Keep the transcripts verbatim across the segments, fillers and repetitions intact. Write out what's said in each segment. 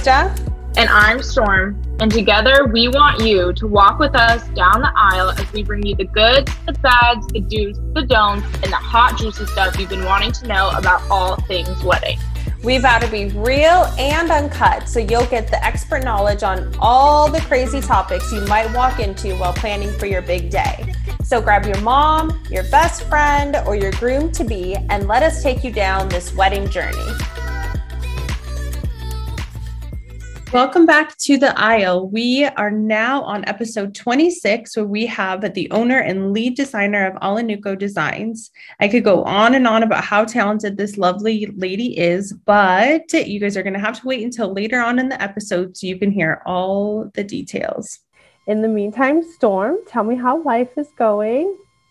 Steph. And I'm Storm. And together we want you to walk with us down the aisle as we bring you the goods, the bads, the do's, the don'ts, and the hot, juicy stuff you've been wanting to know about all things wedding. We vow to be real and uncut, so you'll get the expert knowledge on all the crazy topics you might walk into while planning for your big day. So grab your mom, your best friend, or your groom-to-be, and let us take you down this wedding journey. Welcome back to the aisle. We are now on episode twenty-six, where we have the owner and lead designer of Alanuco Designs. I could go on and on about how talented this lovely lady is, but you guys are going to have to wait until later on in the episode so you can hear all the details. In the meantime, Storm, tell me how life is going.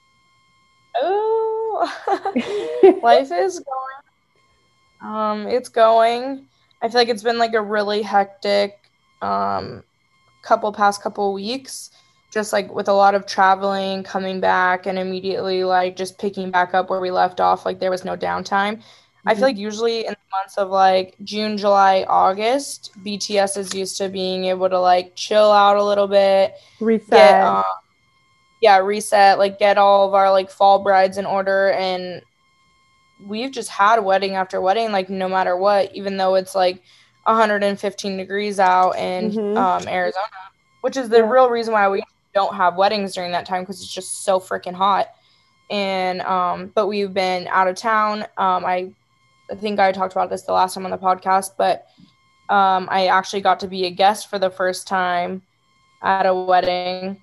Oh, life is going. Um, it's going. I feel like it's been like a really hectic um, couple past couple weeks, just like with a lot of traveling, coming back, and immediately like just picking back up where we left off. Like there was no downtime. Mm-hmm. I feel like usually in the months of like June, July, August, B T S is used to being able to like chill out a little bit, reset. Get, um, yeah, reset, like get all of our like fall brides in order, and we've just had wedding after wedding, like no matter what, even though it's like one hundred fifteen degrees out in mm-hmm. um, Arizona, which is the yeah. real reason why we don't have weddings during that time, because it's just so freaking hot. And um, but we've been out of town. Um, I, I think I talked about this the last time on the podcast, but um, I actually got to be a guest for the first time at a wedding.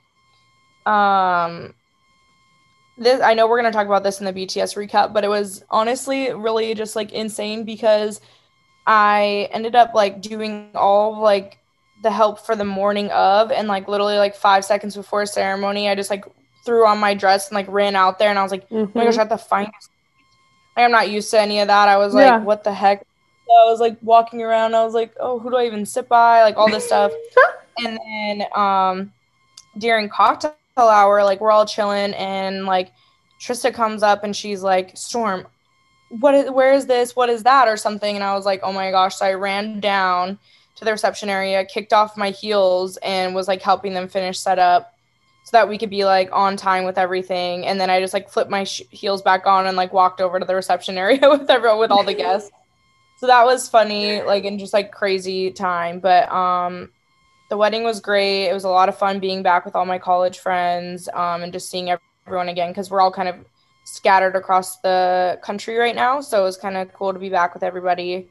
Um. This, I know we're going to talk about this in the B T S recap, but it was honestly really just like insane because I ended up like doing all like the help for the morning of, and like literally like five seconds before ceremony, I just like threw on my dress and like ran out there, and I was like, mm-hmm. oh my gosh, I have to find this. Like, I'm not used to any of that. I was like, yeah. what the heck? So I was like walking around. I was like, oh, who do I even sit by? Like all this stuff. And then um, during cocktail hour, like we're all chilling, and like Trista comes up and she's like, Storm, what is, where is this, what is that, or something. And I was like, oh my gosh. So I ran down to the reception area, kicked off my heels, and was like helping them finish set up so that we could be like on time with everything. And then I just like flipped my sh- heels back on and like walked over to the reception area with everyone, with all the guests. So that was funny, like, and just like crazy time. But um the wedding was great. It was a lot of fun being back with all my college friends um, and just seeing everyone again, because we're all kind of scattered across the country right now. So it was kind of cool to be back with everybody.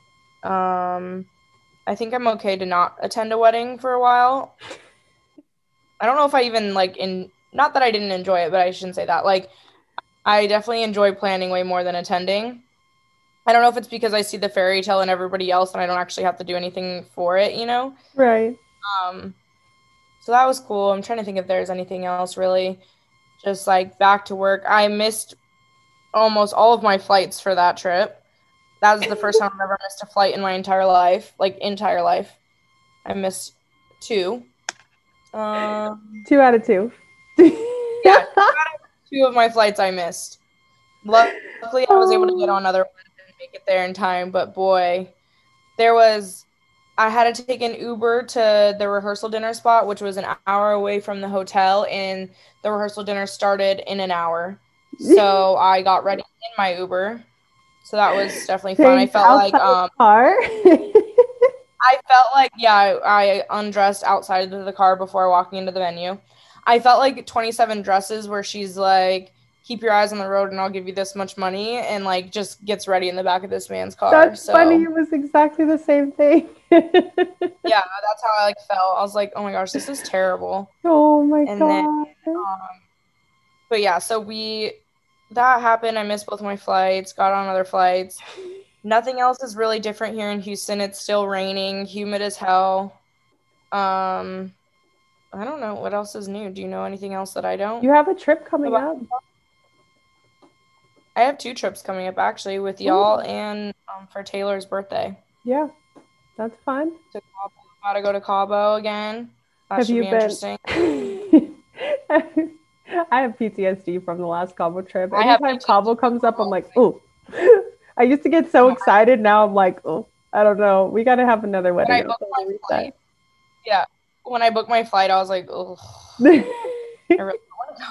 Um, I think I'm okay to not attend a wedding for a while. I don't know if I even like in, not that I didn't enjoy it, but I shouldn't say that. Like, I definitely enjoy planning way more than attending. I don't know if it's because I see the fairy tale in everybody else and I don't actually have to do anything for it, you know? Right. Um, so that was cool. I'm trying to think if there's anything else really. Just like back to work. I missed almost all of my flights for that trip. That was the first time I've ever missed a flight in my entire life, like entire life. I missed two. Um, two out of two. yeah, two out of two of my flights I missed. Luckily, I was able to get on other ones and make it there in time. But boy, there was. I had to take an Uber to the rehearsal dinner spot, which was an hour away from the hotel, and the rehearsal dinner started in an hour. So I got ready in my Uber. So that was definitely fun. I felt like um car. I felt like yeah, I, I undressed outside of the car before walking into the venue. I felt like twenty-seven Dresses, where she's like, keep your eyes on the road and I'll give you this much money, and like just gets ready in the back of this man's car. That's so funny. It was exactly the same thing. Yeah, that's how I like felt. I was like, oh my gosh, this is terrible. Oh my and god. Then, um, but yeah, so we that happened. I missed both my flights, got on other flights. Nothing else is really different here in Houston. It's still raining, humid as hell. Um, I don't know what else is new. Do you know anything else that I don't? You have a trip coming About- up. I have two trips coming up actually with y'all. Ooh. And um, for Taylor's birthday. Yeah, that's fun. To Cabo. Gotta go to Cabo again. That have should you be been? Interesting. I have P T S D from the last Cabo trip. I have Anytime Cabo comes up, I'm like, oh. I used to get so excited. Now I'm like, oh. I don't know. We got to have another When wedding. I booked my flight, yeah, when I booked my flight, I was like, oh, I really want to go.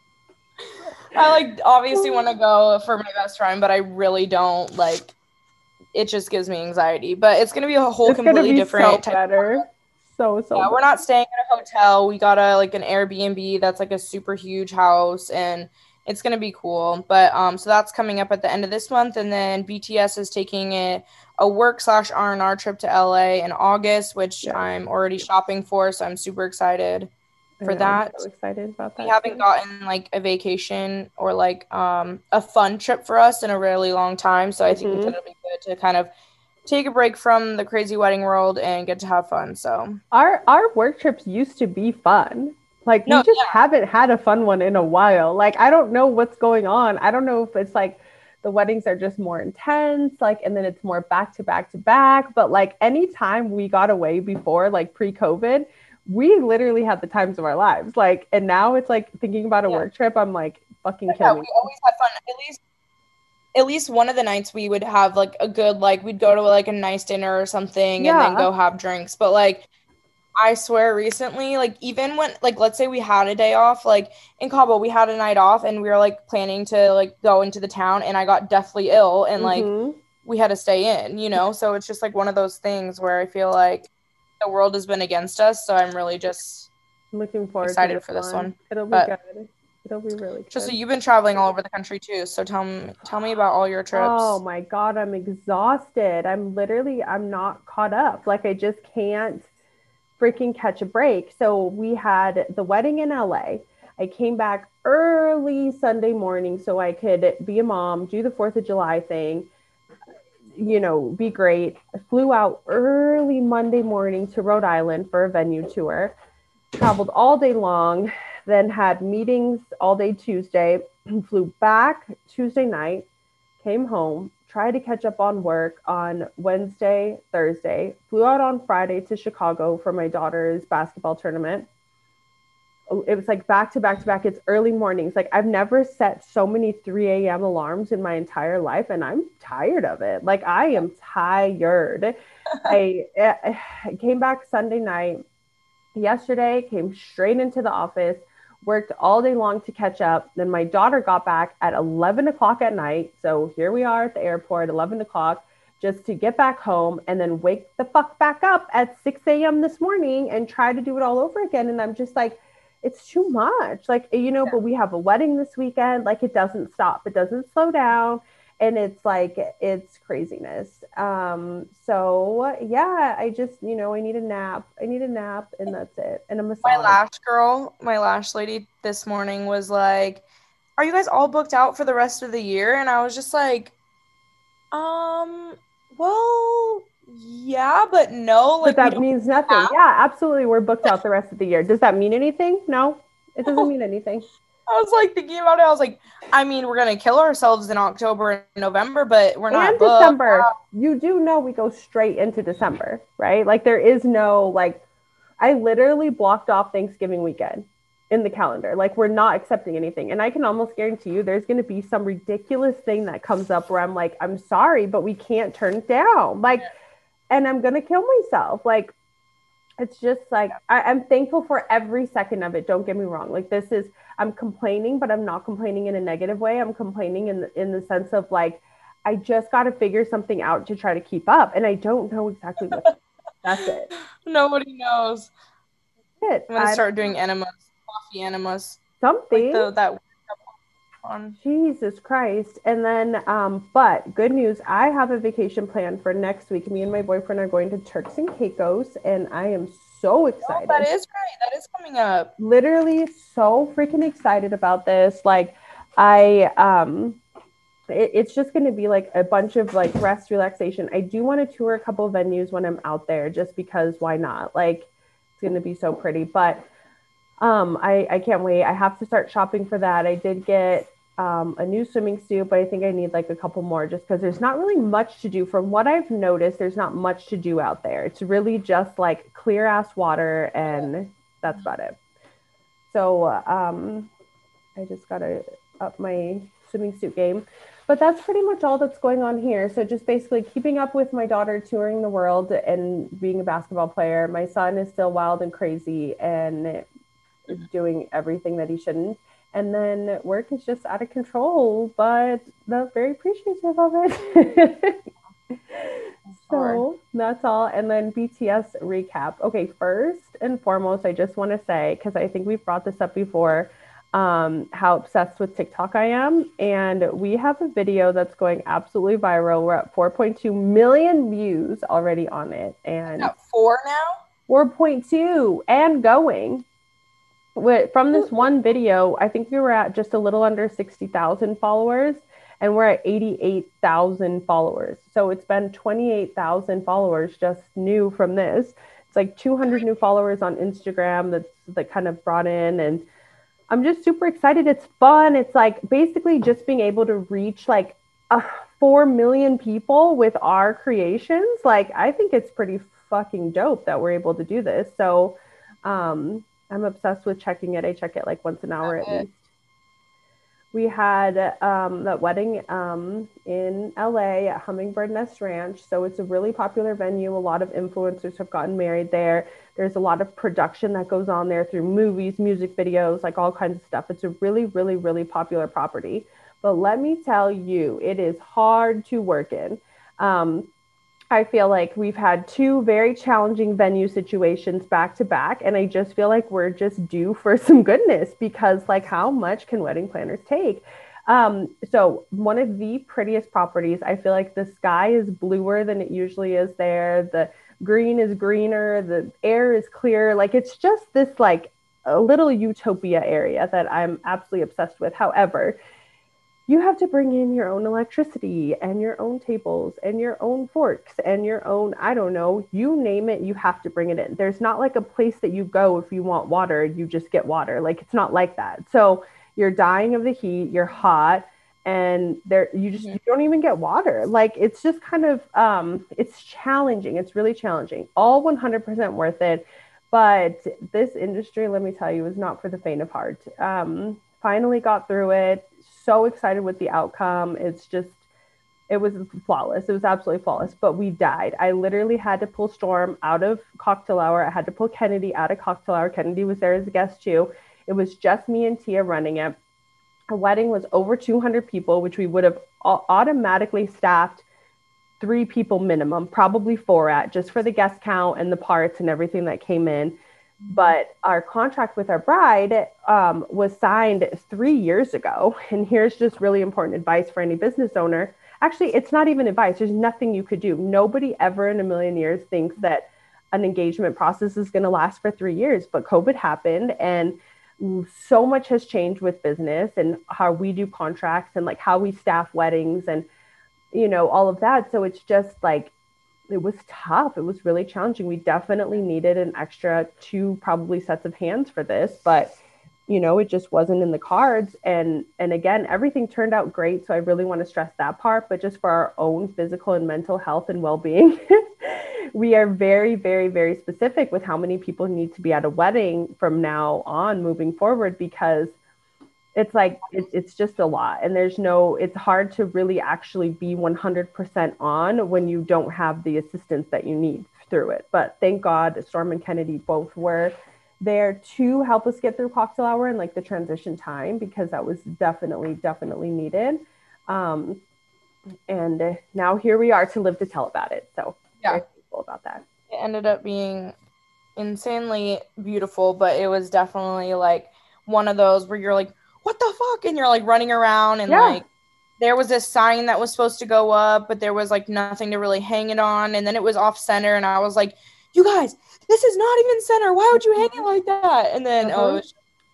I like obviously want to go for my best friend, but I really don't like. It just gives me anxiety. But it's gonna be a whole It's completely gonna be different so type. better. So so. Yeah, better. we're not staying at a hotel. We got a like an Airbnb that's like a super huge house, and it's gonna be cool. But um, so that's coming up at the end of this month, and then B T S is taking a a work slash R and R trip to L A in August, which Yeah. I'm already shopping for, so I'm super excited for know, that. I'm so excited about that. We haven't too. gotten like a vacation or like um a fun trip for us in a really long time, so I think Mhm. it'll be good to kind of take a break from the crazy wedding world and get to have fun. So Our our work trips used to be fun. Like no, we just yeah. haven't had a fun one in a while. Like I don't know what's going on. I don't know if it's like the weddings are just more intense, like and then it's more back to back to back. But like anytime we got away before, like pre-COVID, we literally had the times of our lives. Like and now it's like thinking about a Yeah. work trip, I'm like fucking yeah, kill me. we always had fun. At least at least one of the nights we would have like a good like we'd go to like a nice dinner or something and then Yeah. go have drinks. But like I swear recently, like even when like let's say we had a day off, like in Cabo we had a night off and we were like planning to like go into the town and I got deathly ill and like Mhm. we had to stay in, you know? So it's just like one of those things where I feel like the world has been against us, so I'm really just I'm looking forward excited to this for this one. one. It'll be But good. It'll be really good. just so you've been traveling all over the country too, so tell me tell me about all your trips. Oh my God, I'm exhausted. I'm literally, I'm not caught up. Like I just can't freaking catch a break. So we had the wedding in L A. I came back early Sunday morning so I could be a mom, do the fourth of July thing, you know, be great. I flew out early Monday morning to Rhode Island for a venue tour, traveled all day long, then had meetings all day Tuesday, flew back Tuesday night, came home, tried to catch up on work on Wednesday, Thursday, flew out on Friday to Chicago for my daughter's basketball tournament. It was like back to back to back. It's early mornings. Like I've never set so many three a.m. alarms in my entire life, and I'm tired of it. Like I am tired. I, I came back Sunday night. Yesterday, came straight into the office, worked all day long to catch up. Then my daughter got back at eleven o'clock at night. So here we are at the airport, eleven o'clock, just to get back home and then wake the fuck back up at six a.m. this morning and try to do it all over again. And I'm just like, it's too much. Like, you know, but we have a wedding this weekend. Like it doesn't stop. It doesn't slow down. And it's like, it's craziness. Um, so yeah, I just, you know, I need a nap. I need a nap and that's it. And a massage. My lash girl, my lash lady this morning was like, are you guys all booked out for the rest of the year? And I was just like, um, well, yeah, but no. Like, but that means nothing. Have- yeah, absolutely. We're booked out the rest of the year. Does that mean anything? No, it doesn't mean anything. I was like thinking about it. I was like, I mean, we're going to kill ourselves in October and November, but we're not and booked. December. You do know we go straight into December, right? Like there is no, like, I literally blocked off Thanksgiving weekend in the calendar. Like we're not accepting anything. And I can almost guarantee you there's going to be some ridiculous thing that comes up where I'm like, I'm sorry, but we can't turn it down. Like, and I'm going to kill myself. Like, it's just like, I, I'm thankful for every second of it. Don't get me wrong. Like this is, I'm complaining, but I'm not complaining in a negative way. I'm complaining in the, in the sense of like, I just got to figure something out to try to keep up. And I don't know exactly what. That's it. Nobody knows. It. I'm going to start doing enemas, coffee enemas. Something. Like the, that one. Jesus Christ. And then, um, but good news, I have a vacation plan for next week. Me and my boyfriend are going to Turks and Caicos, and I am so excited. Oh, that is great. That is coming up. Literally so freaking excited about this. Like I, um, it, it's just going to be like a bunch of like rest, relaxation. I do want to tour a couple of venues when I'm out there just because why not? Like it's going to be so pretty, but um, I, I can't wait. I have to start shopping for that. I did get um, a new swimming suit, but I think I need like a couple more just because there's not really much to do. From what I've noticed, there's not much to do out there. It's really just like clear ass water and that's about it. So um, I just got to up my swimming suit game. But that's pretty much all that's going on here. So just basically keeping up with my daughter touring the world and being a basketball player. My son is still wild and crazy and is doing everything that he shouldn't. And then work is just out of control, but they're very appreciative of it. So that's all. And then B T S recap. Okay, first and foremost, I just want to say, because I think we've brought this up before, um, how obsessed with TikTok I am. And we have a video that's going absolutely viral. We're at four point two million views already on it. And at four now? four point two and going. From this one video, I think we were at just a little under sixty thousand followers. And we're at eighty-eight thousand followers. So it's been twenty-eight thousand followers just new from this. It's like two hundred new followers on Instagram that's that kind of brought in. And I'm just super excited. It's fun. It's like basically just being able to reach like uh, four million people with our creations. Like, I think it's pretty fucking dope that we're able to do this. So um, I'm obsessed with checking it. I check it like once an hour at least. We had um, that wedding um, in L A at Hummingbird Nest Ranch. So it's a really popular venue. A lot of influencers have gotten married there. There's a lot of production that goes on there through movies, music videos, like all kinds of stuff. It's a really, really, really popular property. But let me tell you, it is hard to work in. Um, I feel like we've had two very challenging venue situations back to back. And I just feel like we're just due for some goodness because like how much can wedding planners take? Um, so one of the prettiest properties, I feel like the sky is bluer than it usually is there. The green is greener. The air is clear. Like it's just this like a little utopia area that I'm absolutely obsessed with. However, you have to bring in your own electricity and your own tables and your own forks and your own, I don't know, you name it, you have to bring it in. There's not like a place that you go if you want water, you just get water. Like it's not like that. So you're dying of the heat, you're hot, and there you just you don't even get water. Like it's just kind of, um, it's challenging. It's really challenging. All one hundred percent worth it. But this industry, let me tell you, is not for the faint of heart. Um, finally got through it. So excited with the outcome. It's just, it was flawless. It was absolutely flawless, but we died. I literally had to pull Storm out of cocktail hour. I had to pull Kennedy out of cocktail hour. Kennedy was there as a guest too. It was just me and Tia running it. The wedding was over two hundred people, which we would have automatically staffed three people minimum, probably four at, just for the guest count and the parts and everything that came in. But our contract with our bride um, was signed three years ago. And here's just really important advice for any business owner. Actually, it's not even advice. There's nothing you could do. Nobody ever in a million years thinks that an engagement process is going to last for three years. But COVID happened and so much has changed with business and how we do contracts and like how we staff weddings and, you know, all of that. So it's just like, it was tough. It was really challenging. We definitely needed an extra two probably sets of hands for this, but you know, it just wasn't in the cards. And, and again, everything turned out great. So I really want to stress that part, but just for our own physical and mental health and well-being, we are very, very, very specific with how many people need to be at a wedding from now on moving forward, because it's like, it, it's just a lot. And there's no, it's hard to really actually be one hundred percent on when you don't have the assistance that you need through it. But thank God Storm and Kennedy both were there to help us get through cocktail hour and like the transition time, because that was definitely, definitely needed. Um, and now here we are to live to tell about it. So yeah, very thankful about that. It ended up being insanely beautiful, but it was definitely like one of those where you're like, what the fuck? And you're like running around and yeah. like there was this sign that was supposed to go up, but there was like nothing to really hang it on. And then it was off center. And I was like, you guys, this is not even center. Why would you hang it like that? And then, uh-huh. oh, was,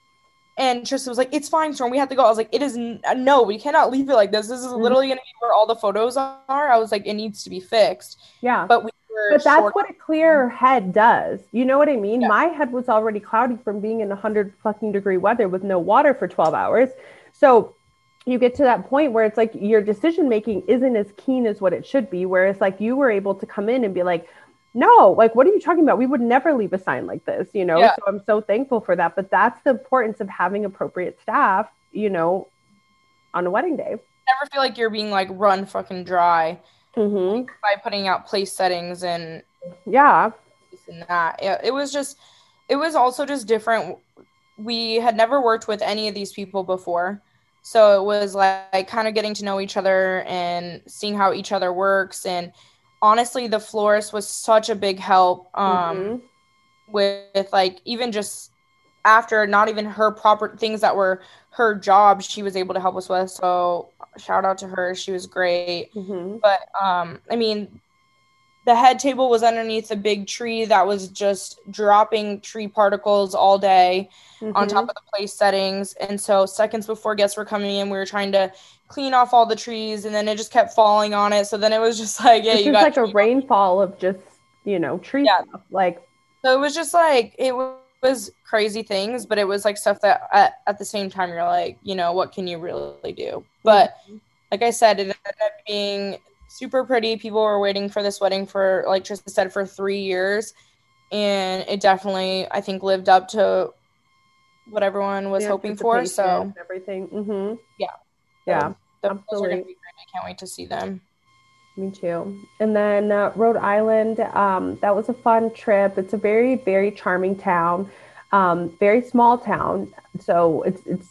and Tristan was like, it's fine, Storm. We have to go. I was like, it is, n- no, we cannot leave it like this. This is literally going to be where all the photos are. I was like, it needs to be fixed. Yeah. But we were But that's short- what a clear head does. You know what I mean? Yeah. My head was already cloudy from being in one hundred fucking degree weather with no water for twelve hours. So you get to that point where it's like your decision making isn't as keen as what it should be. Whereas like you were able to come in and be like, no, like, what are you talking about? We would never leave a sign like this, you know? Yeah. So I'm so thankful for that. But that's the importance of having appropriate staff, you know, on a wedding day. Never feel like you're being like run fucking dry Mm-hmm. by putting out place settings and Yeah. this and that. It, it was just, it was also just different. We had never worked with any of these people before. So it was like, like kind of getting to know each other and seeing how each other works. And honestly, the florist was such a big help um, Mm-hmm. with, with like even just after not even her proper things that were her job, she was able to help us with. So shout out to her. She was great. Mm-hmm. But um, I mean, the head table was underneath a big tree that was just dropping tree particles all day Mm-hmm. on top of the place settings. And so seconds before guests were coming in, we were trying to clean off all the trees, and then it just kept falling on it. So then it was just like, yeah, It's you just got like a rainfall of just, you know, tree Yeah. stuff. Like, So it was just like, it was crazy things, but it was like stuff that at, at the same time, you're like, you know, what can you really do? But like I said, it ended up being super pretty. People were waiting for this wedding for, like Trista said, for three years. And it definitely, I think, lived up to what everyone was the hoping for. anticipation So and everything. Mm-hmm. Yeah. Yeah. So the photos are absolutely. going to be great. I can't wait to see them. Me too. And then uh, Rhode Island, um, that was a fun trip. It's a very, very charming town, um, very small town. So it's it's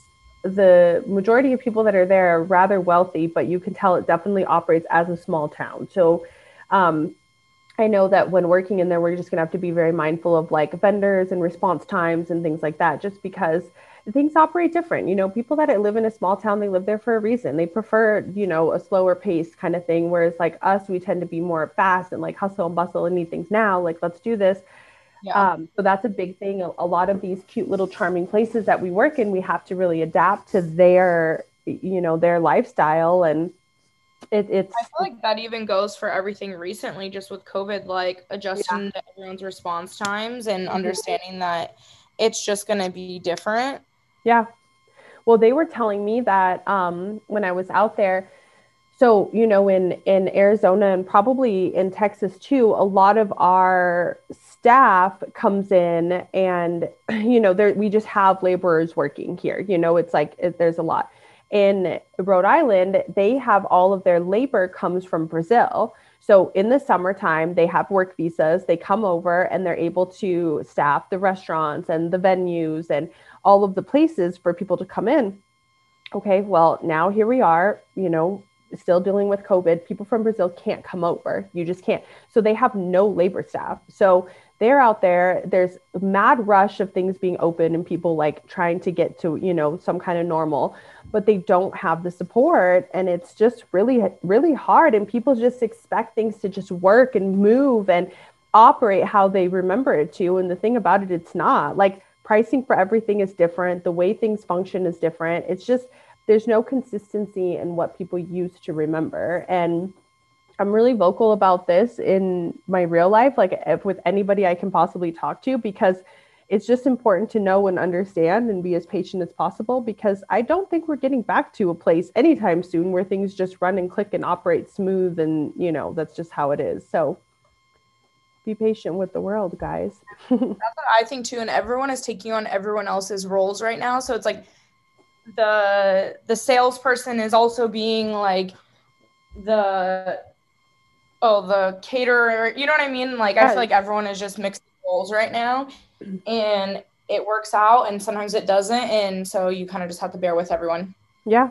the majority of people that are there are rather wealthy, but you can tell it definitely operates as a small town. So um, I know that when working in there, we're just going to have to be very mindful of like vendors and response times and things like that, just because things operate different. You know, people that live in a small town, they live there for a reason. They prefer, you know, a slower pace kind of thing. Whereas like us, we tend to be more fast and like hustle and bustle and need things now. Like, let's do this. Yeah. Um, so that's a big thing. A, a lot of these cute little charming places that we work in, we have to really adapt to their, you know, their lifestyle. And it, it's, I feel like that even goes for everything recently, just with COVID, like adjusting Yeah. to everyone's response times and Mhm. understanding that it's just going to be different. Yeah. Well, they were telling me that um, when I was out there, so, you know, in, in Arizona and probably in Texas too, a lot of our staff comes in and, you know, there, we just have laborers working here. You know, it's like, it, there's a lot. In Rhode Island, they have all of their labor comes from Brazil. So in the summertime, they have work visas. They come over and they're able to staff the restaurants and the venues and all of the places for people to come in. Okay, well, now here we are, you know, still dealing with COVID. People from Brazil can't come over. You just can't. So they have no labor staff. So they're out there. There's a mad rush of things being open and people like trying to get to, you know, some kind of normal, but they don't have the support. And it's just really, really hard. And people just expect things to just work and move and operate how they remember it to. And the thing about it, it's not. Like, pricing for everything is different. The way things function is different. It's just, there's no consistency in what people used to remember. And I'm really vocal about this in my real life, like if, with anybody I can possibly talk to, because it's just important to know and understand and be as patient as possible, because I don't think we're getting back to a place anytime soon where things just run and click and operate smooth. And, you know, that's just how it is. So be patient with the world, guys. That's what I think too. And everyone is taking on everyone else's roles right now. So it's like the the salesperson is also being like the oh the caterer. You know what I mean? Like I feel like everyone is just mixing roles right now, and it works out, and sometimes it doesn't. And so you kind of just have to bear with everyone. Yeah.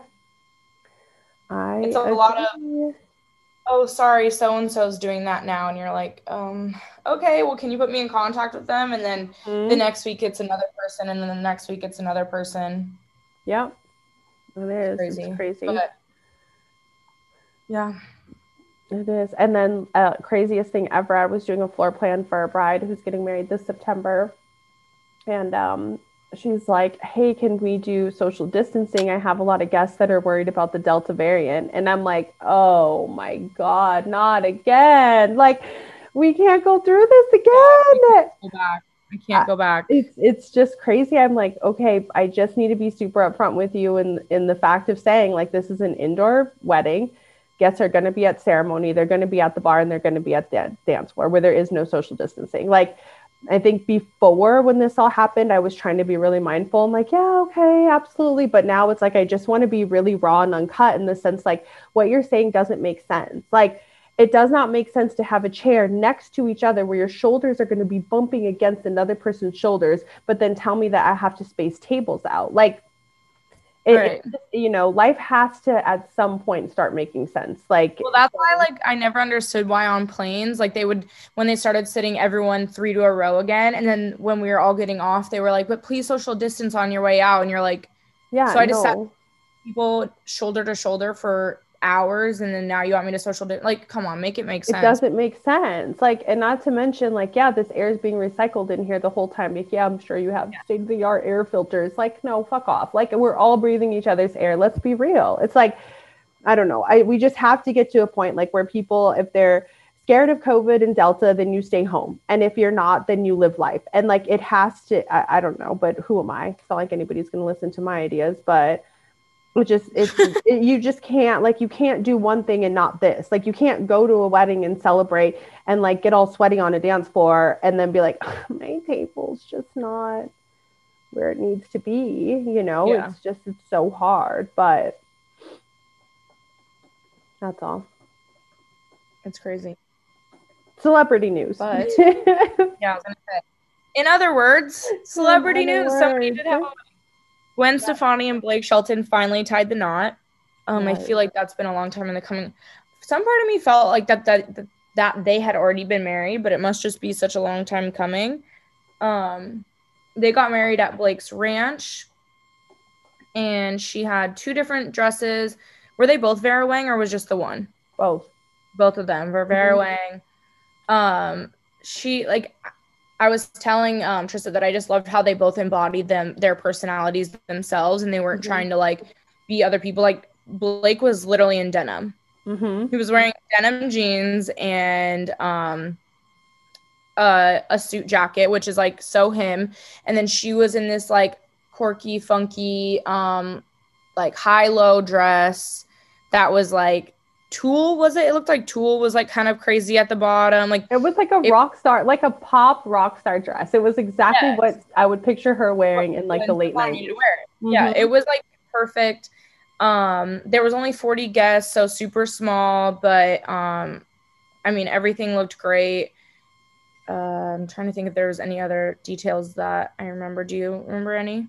I it's a agree. lot of, oh, sorry, so-and-so's doing that now. And you're like, um, okay, well, can you put me in contact with them? And then mm-hmm. the next week it's another person. And then the next week it's another person. Yeah, it is. It's crazy. It's crazy. But, yeah. It is. And then uh, craziest thing ever, I was doing a floor plan for a bride who's getting married this September. And um, she's like, hey, can we do social distancing? I have a lot of guests that are worried about the Delta variant. And I'm like, oh my God, not again. Like, we can't go through this again. Yeah, go back. I can't go back. It's it's just crazy. I'm like, okay, I just need to be super upfront with you in, in the fact of saying, like, this is an indoor wedding. Guests are going to be at ceremony. They're going to be at the bar, and they're going to be at the dance floor where there is no social distancing. Like, I think before when this all happened, I was trying to be really mindful. I'm like, yeah, okay, absolutely. But now it's like, I just want to be really raw and uncut in the sense, like what you're saying doesn't make sense. Like it does not make sense to have a chair next to each other where your shoulders are going to be bumping against another person's shoulders, but then tell me that I have to space tables out. Like, It, Right. it, you know, life has to at some point start making sense. Like, Well, that's why, like, I never understood why on planes, like, they would, when they started sitting everyone three to a row again, and then when we were all getting off, they were like, but please social distance on your way out. And you're like, yeah, so I just sat no, people shoulder to shoulder for hours, and then now you want me to social distance? Like, come on, make it make it sense. doesn't make sense. Like, and not to mention, like, yeah, this air is being recycled in here the whole time. Like, yeah, I'm sure you have Yeah. state of the art air filters. Like, no, fuck off. Like, we're all breathing each other's air. Let's be real. It's like, I don't know. I we just have to get to a point like where people, if they're scared of COVID and Delta, then you stay home. And if you're not, then you live life. And like it has to, I, I don't know, but who am I? It's not like anybody's going to listen to my ideas, but it just, it's, it, you just can't, like, you can't do one thing and not this. Like, you can't go to a wedding and celebrate and like get all sweaty on a dance floor and then be like, my table's just not where it needs to be. You know, Yeah. it's just, it's so hard, but that's all. It's crazy. Celebrity news. But- Yeah, I was gonna say. In other words, celebrity In other news. Somebody words. did have a wedding. Gwen Stefani and Blake Shelton finally tied the knot. Um, I Right. feel like that's been a long time in the coming. Some part of me felt like that that that, that they had already been married, but it must just be such a long time coming. Um, they got married at Blake's ranch, and she had two different dresses. Were they both Vera Wang, or was just the one? Both. Both of them were Vera Mhm. Wang. Um, she like I was telling um Trista that I just loved how they both embodied them their personalities themselves, and they weren't Mhm. trying to like be other people. Like Blake was literally in denim. Mm-hmm. He was wearing denim jeans and um uh, a suit jacket, which is like so him. And then she was in this like quirky, funky, um, like high-low dress that was like tulle, was it? It looked like tulle was like kind of crazy at the bottom. Like It was like a It- rock star, like a pop rock star dress. It was exactly Yes. what I would picture her wearing in like the Gwen late Stefani to nineties. wear it. Yeah, Mhm. it was like perfect. Um, there was only forty guests, so super small, but um, I mean everything looked great. Uh, I'm trying to think if there was any other details that I remember. Do you remember any?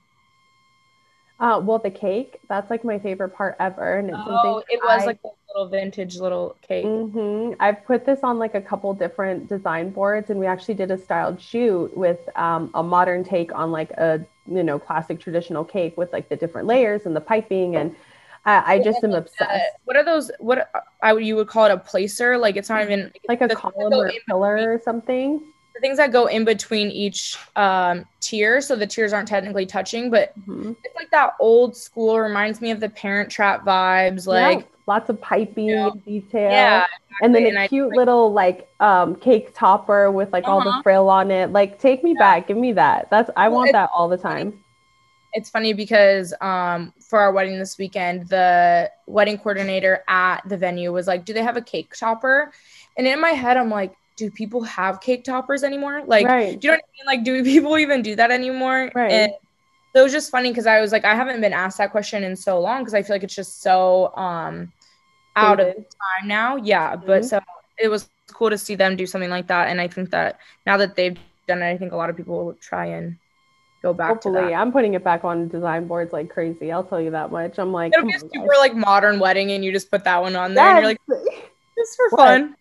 Uh, well, the cake, that's like my favorite part ever. And it's Oh, something it was I- like a little vintage little cake. Mm-hmm. I've put this on like a couple different design boards, and we actually did a styled shoot with um, a modern take on like a you know classic traditional cake with like the different layers and the piping, and I, I just am Uh, obsessed. what are those? What I would you would call it a placer? Like it's not even Like a the things that column go or a in pillar or something. the things that go in between each um, tier, so the tiers aren't technically touching, but Mhm. it's like that old school. Reminds me of the Parent Trap vibes, like. Yeah, lots of piping Yeah. and detail. Yeah, And then exactly. And a I- cute little like um cake topper with like all the Uh-huh. frill on it. Like take me Yeah. back, give me that. That's I Well, want it's that all the time. It's funny because um, for our wedding this weekend, the wedding coordinator at the venue was like, do they have a cake topper? And in my head, I'm like, do people have cake toppers anymore? Like, Right. do you know what I mean? Like, do people even do that anymore? Right. And so it was just funny because I was like, I haven't been asked that question in so long because I feel like it's just so um, out of Dated. time now. Yeah. But Mhm. so it was cool to see them do something like that. And I think that now that they've done it, I think a lot of people will try and go back to Hopefully, that. I'm putting it back on design boards like crazy. I'll tell you that much. I'm like, It'll come be a on, super guys. like modern wedding, and you just put that one on there, and you're like, Yes. "Just for What? fun."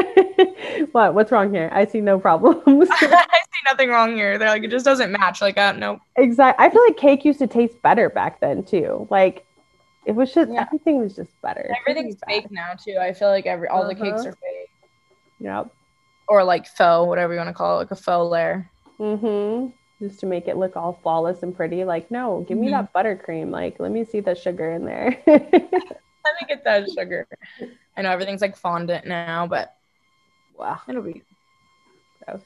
What? What's wrong here? I see no problems. I see nothing wrong here. They're like, it just doesn't match. Like, uh, no. Exactly. I feel like cake used to taste better back then too. Like it was just Yeah. everything was just better. Everything's Everything's fake now too. I feel like every all the cakes Uh-huh. are fake, Yep. or like faux, whatever you want to call it, like a faux layer. Mm-hmm. Just to make it look all flawless and pretty. Like, no, give me Mhm. that buttercream. Like, let me see the sugar in there. Let me get that sugar. I know everything's like fondant now, but Wow. it'll be. Gross.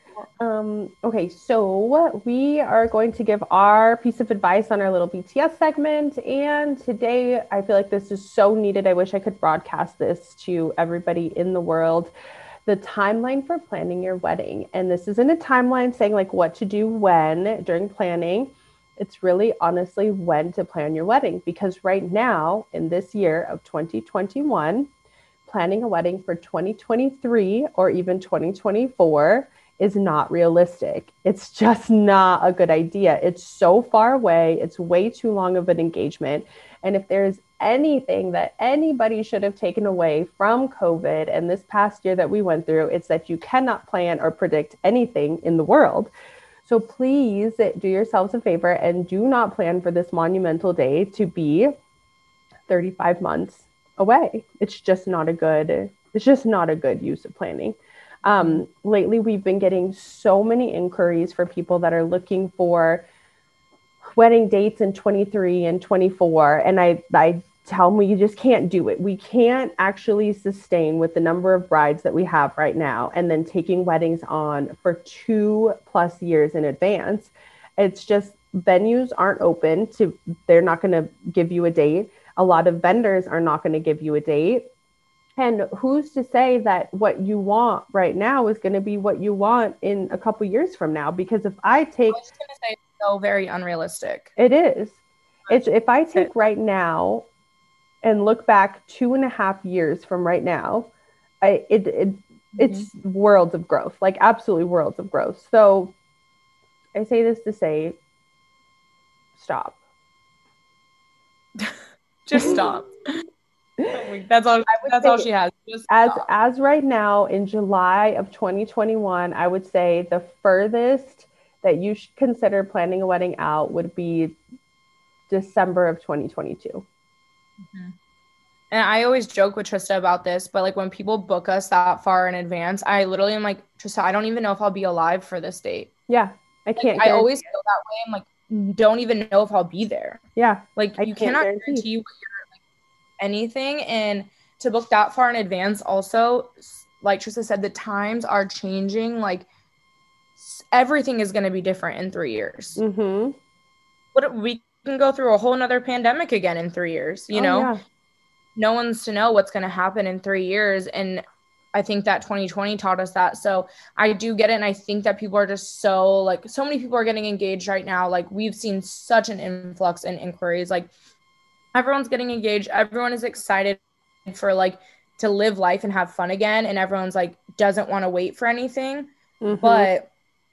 Um, okay, so we are going to give our piece of advice on our little B T S segment. And today, I feel like this is so needed. I wish I could broadcast this to everybody in the world. the timeline for planning your wedding. And this isn't a timeline saying like what to do when during planning. It's really honestly when to plan your wedding, because right now in this year of twenty twenty-one, planning a wedding for twenty twenty-three or even twenty twenty-four is not realistic. It's just not a good idea. It's so far away. It's way too long of an engagement. And if there's anything that anybody should have taken away from COVID and this past year that we went through, it's that you cannot plan or predict anything in the world. So please do yourselves a favor and do not plan for this monumental day to be thirty-five months away. It's just not a good, it's just not a good use of planning. Um, lately, we've been getting so many inquiries for people that are looking for wedding dates in twenty-three and twenty-four. And I, I tell them, you just can't do it. We can't actually sustain with the number of brides that we have right now and then taking weddings on for two plus years in advance. It's just venues aren't open to, they're not going to give you a date. A lot of vendors are not going to give you a date. And who's to say that what you want right now is going to be what you want in a couple years from now? Because if I take, I was going to say it's so very unrealistic. It is. It's if I take right now and look back two and a half years from right now, I it, it it's mm-hmm. worlds of growth, like absolutely worlds of growth. So I say this to say, stop. Just stop. That's all. That's all she has. Just as stop. as right now in July of twenty twenty-one, I would say the furthest that you should consider planning a wedding out would be December of twenty twenty-two. Mm-hmm. And I always joke with Trista about this, but like when people book us that far in advance, I literally am like, Trista, I don't even know if I'll be alive for this date. Yeah, I can't. Like, I always feel that way. I'm like, don't even know if I'll be there. Yeah, like I you cannot guarantee, guarantee you anything. And to book that far in advance also, like Trista said, the times are changing. Like everything is going to be different in three years. Mm-hmm. What we can go through a whole nother pandemic again in three years, you oh, know, yeah. No one's to know what's going to happen in three years. And I think that twenty twenty taught us that. So I do get it. And I think that people are just so like, so many people are getting engaged right now. Like we've seen such an influx in inquiries, like everyone's getting engaged. Everyone is excited for like to live life and have fun again. And everyone's like, doesn't want to wait for anything, mm-hmm. but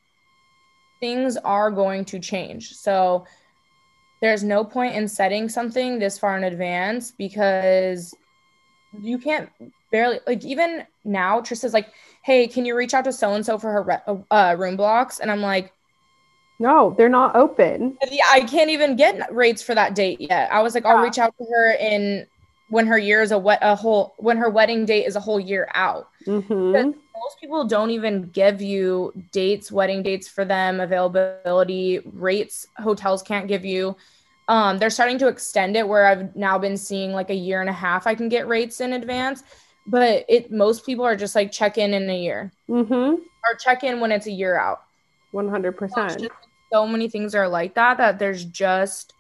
things are going to change. So there's no point in setting something this far in advance because you can't barely, like even now, Trista's like, hey, can you reach out to so-and-so for her re- uh, room blocks? And I'm like, no, they're not open. Yeah, I can't even get rates for that date yet. I was like, yeah. I'll reach out to her in when her year is a wet a whole when her wedding date is a whole year out. Mm-hmm. Most people don't even give you dates, wedding dates for them, availability, rates. Hotels can't give you. Um, they're starting to extend it where I've now been seeing like a year and a half I can get rates in advance. But it most people are just like check in in a year. Mm-hmm. Or check in when it's a year out. one hundred percent. So many things are like that, that there's just,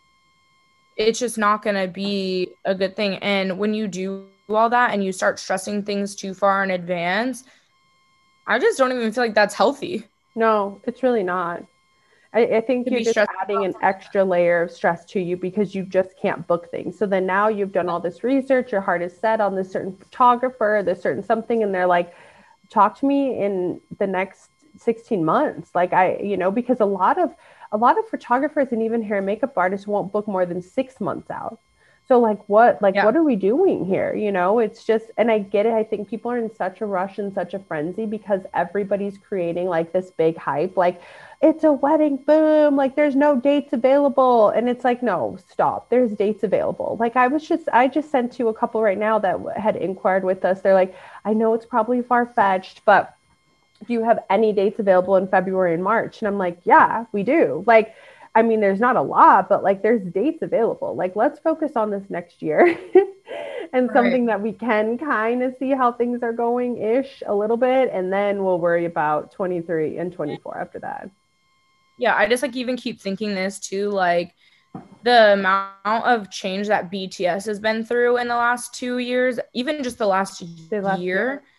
it's just not going to be a good thing. And when you do all that and you start stressing things too far in advance, I just don't even feel like that's healthy. No, it's really not. I, I think you're just adding an extra layer of stress to you because you just can't book things. So then now you've done all this research, your heart is set on this certain photographer, this certain something, and they're like, talk to me in the next sixteen months. Like I, you know, because a lot of, a lot of photographers and even hair and makeup artists won't book more than six months out. So like, what, like, yeah. what are we doing here? You know, it's just, and I get it. I think people are in such a rush and such a frenzy because everybody's creating like this big hype, like it's a wedding, boom, like there's no dates available. And it's like, no, stop. There's dates available. Like I was just, I just sent to a couple right now that had inquired with us. They're like, I know it's probably far-fetched, but do you have any dates available in February and March? And I'm like, yeah, we do. Like, I mean, there's not a lot, but like there's dates available. Like, let's focus on this next year and right. something that we can kind of see how things are going ish a little bit. And then we'll worry about twenty-three and twenty-four after that. Yeah. I just like even keep thinking this too, like the amount of change that B T S has been through in the last two years, even just the last, the last year, year,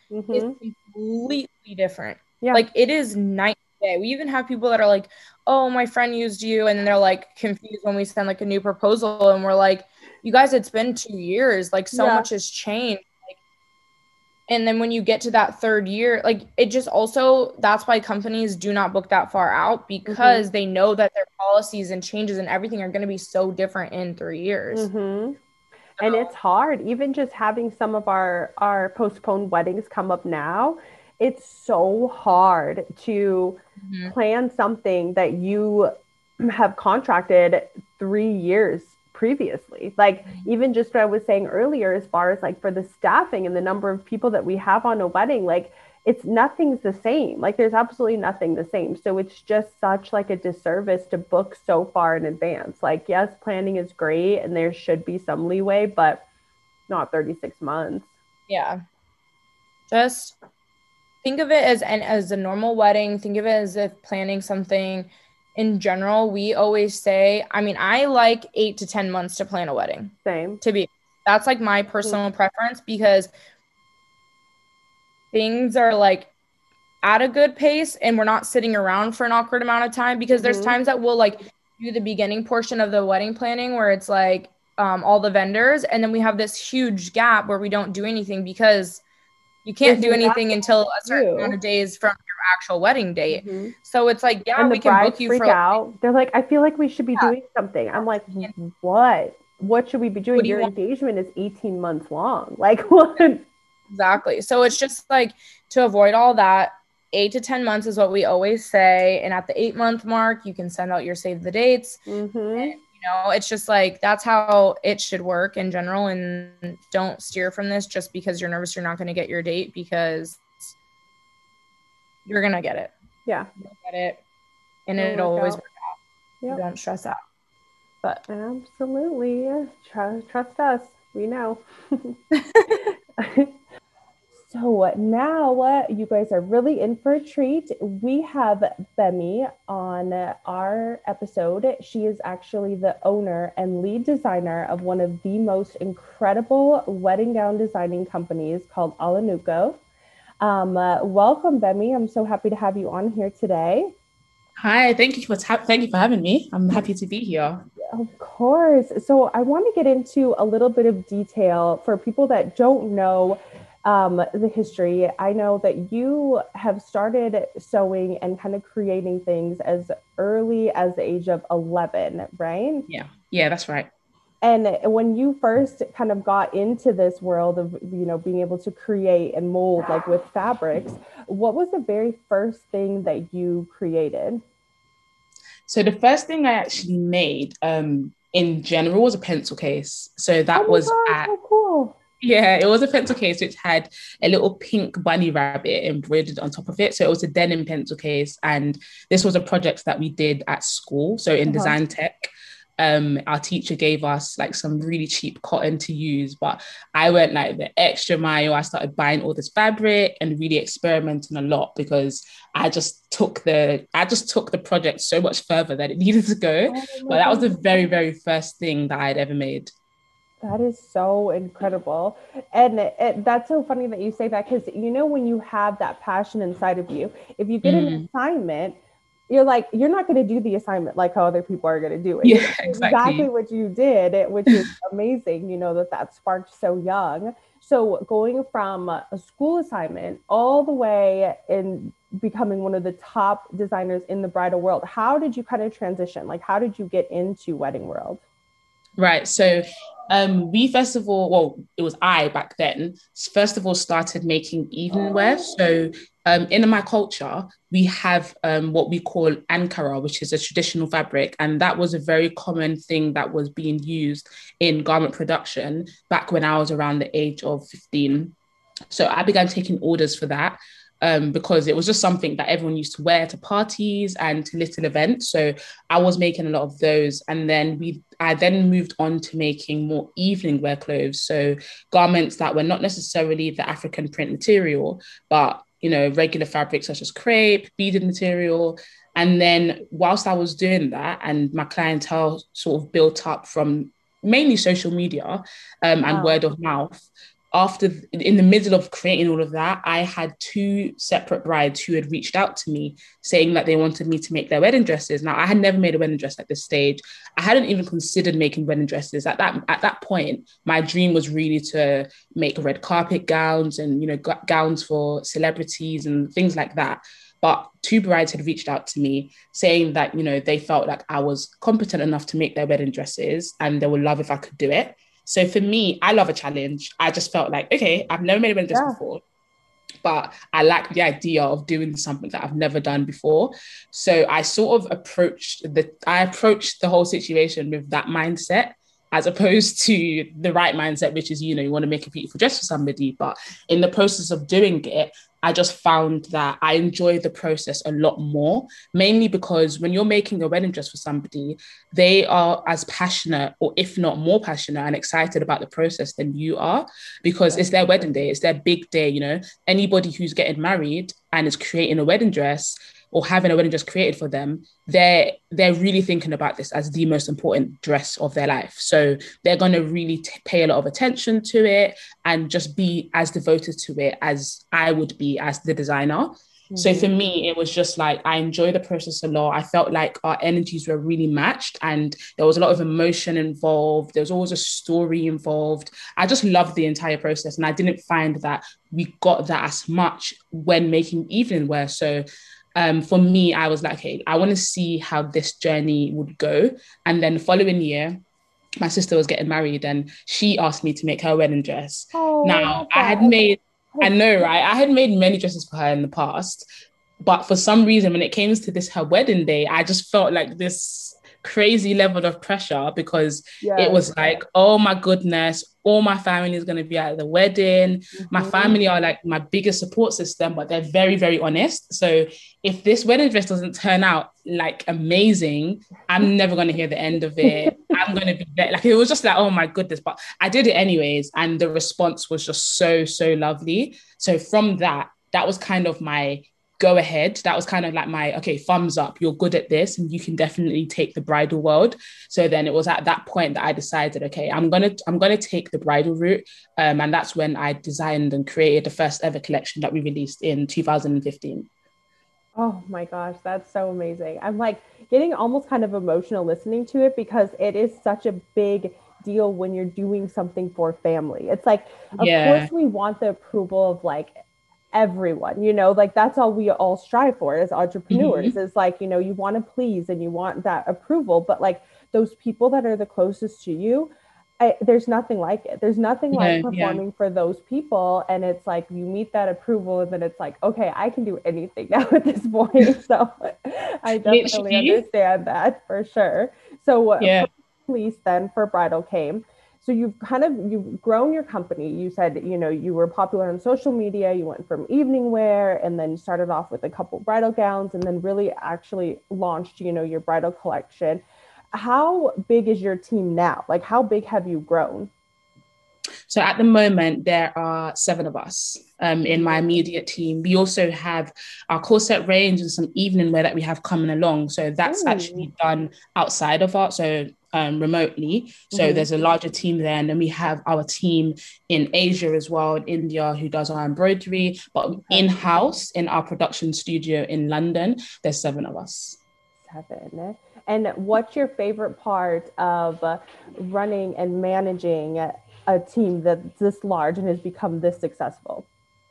Mm-hmm. is completely different. Yeah. Like it is night and day. We even have people that are like, oh, my friend used you. And then they're like confused when we send like a new proposal. And we're like, you guys, it's been two years. Like so Yeah. much has changed. Like, and then when you get to that third year, like it just also, that's why companies do not book that far out, because Mm-hmm. they know that their policies and changes and everything are going to be so different in three years. Mm-hmm. And it's hard, even just having some of our our postponed weddings come up now. It's so hard to Mhm. plan something that you have contracted three years previously. Like even just what I was saying earlier, as far as like for the staffing and the number of people that we have on a wedding, like it's nothing's the same. Like there's absolutely nothing the same. So it's just such like a disservice to book so far in advance. Like yes, planning is great and there should be some leeway, but not thirty-six months. Yeah. Just think of it as an as a normal wedding. Think of it as if planning something in general. We always say, I mean, I like eight to ten months to plan a wedding. Same. To be, that's like my personal mm-hmm. preference, because things are like at a good pace and we're not sitting around for an awkward amount of time, because mm-hmm. there's times that we'll like do the beginning portion of the wedding planning where it's like um, all the vendors, and then we have this huge gap where we don't do anything because you can't do anything until a certain amount of days from your actual wedding date. Mm-hmm. So it's like, yeah, and we can book you freak for out. They're like, I feel like we should be yeah. doing something. I'm like, what? What should we be doing? Do your you engagement want? Is eighteen months long. Like what? Exactly. So it's just like, to avoid all that, eight to ten months is what we always say. And at the eight month mark, you can send out your save the dates. Mm-hmm. And, you know, it's just like, that's how it should work in general. And don't steer from this just because you're nervous you're not going to get your date, because you're going to get it. Yeah. You'll get it. And it'll, it'll always out. work out. Yep. Don't stress out. But absolutely. Trust, trust us. We know. So now uh, you guys are really in for a treat. We have Bemi on our episode. She is actually the owner and lead designer of one of the most incredible wedding gown designing companies called Alanuco. Um, uh, welcome, Bemi. I'm so happy to have you on here today. Hi, thank you for ta- thank you for having me. I'm happy to be here. Of course. So I want to get into a little bit of detail for people that don't know um, the history. I know that you have started sewing and kind of creating things as early as the age of eleven, right? Yeah, yeah, that's right. And when you first kind of got into this world of, you know, being able to create and mold like with fabrics, what was the very first thing that you created? So the first thing I actually made um, in general was a pencil case. So that oh was God, at, so cool. Yeah, it was a pencil case which had a little pink bunny rabbit embroidered on top of it. So it was a denim pencil case. And this was a project that we did at school. So in uh-huh. design tech, um, our teacher gave us like some really cheap cotton to use. But I went like the extra mile. I started buying all this fabric and really experimenting a lot, because I just took the I just took the project so much further that it needed to go. Oh, but that was the very, very first thing that I'd ever made. That is so incredible. And it, it, that's so funny that you say that, because, you know, when you have that passion inside of you, if you get mm. an assignment, you're like, you're not going to do the assignment like how other people are going to do it. Yeah, exactly. Exactly what you did, which is amazing, you know, that that sparked so young. So going from a school assignment all the way in becoming one of the top designers in the bridal world, how did you kind of transition? Like, how did you get into wedding world? Right. So um, we first of all, well, it was I back then, first of all, started making evening wear. So um, in my culture, we have um, what we call Ankara, which is a traditional fabric. And that was a very common thing that was being used in garment production back when I was around the age of fifteen. So I began taking orders for that. Um, because it was just something that everyone used to wear to parties and to little events. So I was making a lot of those. And then we, I then moved on to making more evening wear clothes. So garments that were not necessarily the African print material, but, you know, regular fabrics such as crepe, beaded material. And then whilst I was doing that, and my clientele sort of built up from mainly social media um, and wow. word of mouth, after, in the middle of creating all of that, I had two separate brides who had reached out to me saying that they wanted me to make their wedding dresses. Now, I had never made a wedding dress at this stage. I hadn't even considered making wedding dresses. At that at that point, my dream was really to make red carpet gowns and, you know, g- gowns for celebrities and things like that. But two brides had reached out to me saying that, you know, they felt like I was competent enough to make their wedding dresses and they would love if I could do it. So for me, I love a challenge. I just felt like, okay, I've never made a wedding dress yeah. before, but I like the idea of doing something that I've never done before. So I sort of approached the, I approached the whole situation with that mindset, as opposed to the right mindset, which is, you know, you want to make a beautiful dress for somebody. But in the process of doing it, I just found that I enjoy the process a lot more, mainly because when you're making a wedding dress for somebody, they are as passionate, or if not more passionate and excited about the process than you are, because it's their wedding day, it's their big day. You know, anybody who's getting married and is creating a wedding dress or having a wedding dress created for them, they're they're really thinking about this as the most important dress of their life. So they're going to really t- pay a lot of attention to it and just be as devoted to it as I would be as the designer. Mm-hmm. So for me, it was just like, I enjoy the process a lot. I felt like our energies were really matched and there was a lot of emotion involved. There was always a story involved. I just loved the entire process. And I didn't find that we got that as much when making evening wear. So Um, for me, I was like, okay, I want to see how this journey would go. And then the following year, my sister was getting married and she asked me to make her wedding dress. Oh, now, I had made, I know, right? I had made many dresses for her in the past. But for some reason, when it came to this, her wedding day, I just felt like this crazy level of pressure because yes. it was like, oh my goodness, all my family is going to be at the wedding. Mm-hmm. My family are like my biggest support system, but they're very, very honest. So if this wedding dress doesn't turn out like amazing, I'm never going to hear the end of it. I'm going to be there. Like, it was just like, oh my goodness, but I did it anyways. And the response was just so, so lovely. So from that, that was kind of my go ahead. That was kind of like my, okay, thumbs up, you're good at this and you can definitely take the bridal world. So then it was at that point that I decided, okay, I'm going to, I'm going to take the bridal route. Um, and that's when I designed and created the first ever collection that we released in two thousand fifteen. Oh my gosh, that's so amazing. I'm like getting almost kind of emotional listening to it because it is such a big deal when you're doing something for family. It's like, of yeah. course we want the approval of like everyone, you know, like that's all we all strive for as entrepreneurs. Mm-hmm. Is like, you know, you want to please and you want that approval, but like those people that are the closest to you, I, there's nothing like it. There's nothing yeah, like performing yeah. for those people. And it's like, you meet that approval and then it's like, okay, I can do anything now at this point. So I definitely understand that for sure. So yeah. Release then for Bridal came. So you've kind of, you've grown your company. You said, you know, you were popular on social media. You went from evening wear and then you started off with a couple bridal gowns and then really actually launched, you know, your bridal collection. How big is your team now? Like, how big have you grown? So at the moment, there are seven of us um, in my immediate team. We also have our corset range and some evening wear that we have coming along. So that's Ooh. actually done outside of art, so um, remotely. So mm-hmm. there's a larger team there. And then we have our team in Asia as well, in India, who does our embroidery. But okay. in-house, in our production studio in London, there's seven of us. Seven. And what's your favorite part of uh, running and managing a team that's this large and has become this successful?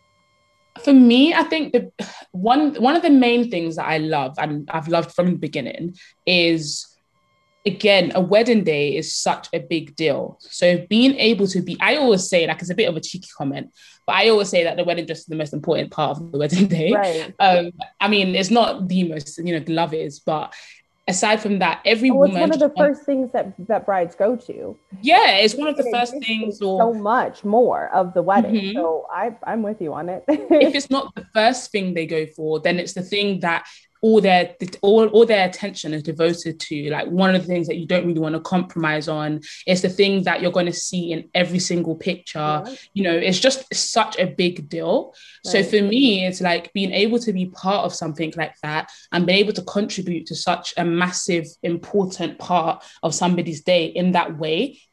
For me, I think the one one of the main things that I love and I've loved from the beginning is, again, a wedding day is such a big deal. So being able to be, I always say, like, it's a bit of a cheeky comment, but I always say that the wedding dress is the most important part of the wedding day. Right. Um, I mean, it's not the most, you know, the love is, but aside from that, every oh, woman... It's one of the first things that, that brides go to. Yeah, it's one of the first things. Or so much more of the wedding. Mm-hmm. So I, I'm with you on it. If it's not the first thing they go for, then it's the thing that all their all, all their attention is devoted to. Like, one of the things that you don't really want to compromise on. It's the thing that you're going to see in every single picture. Yeah. You know, it's just such a big deal. Right. So for me, it's like being able to be part of something like that and being able to contribute to such a massive, important part of somebody's day in that way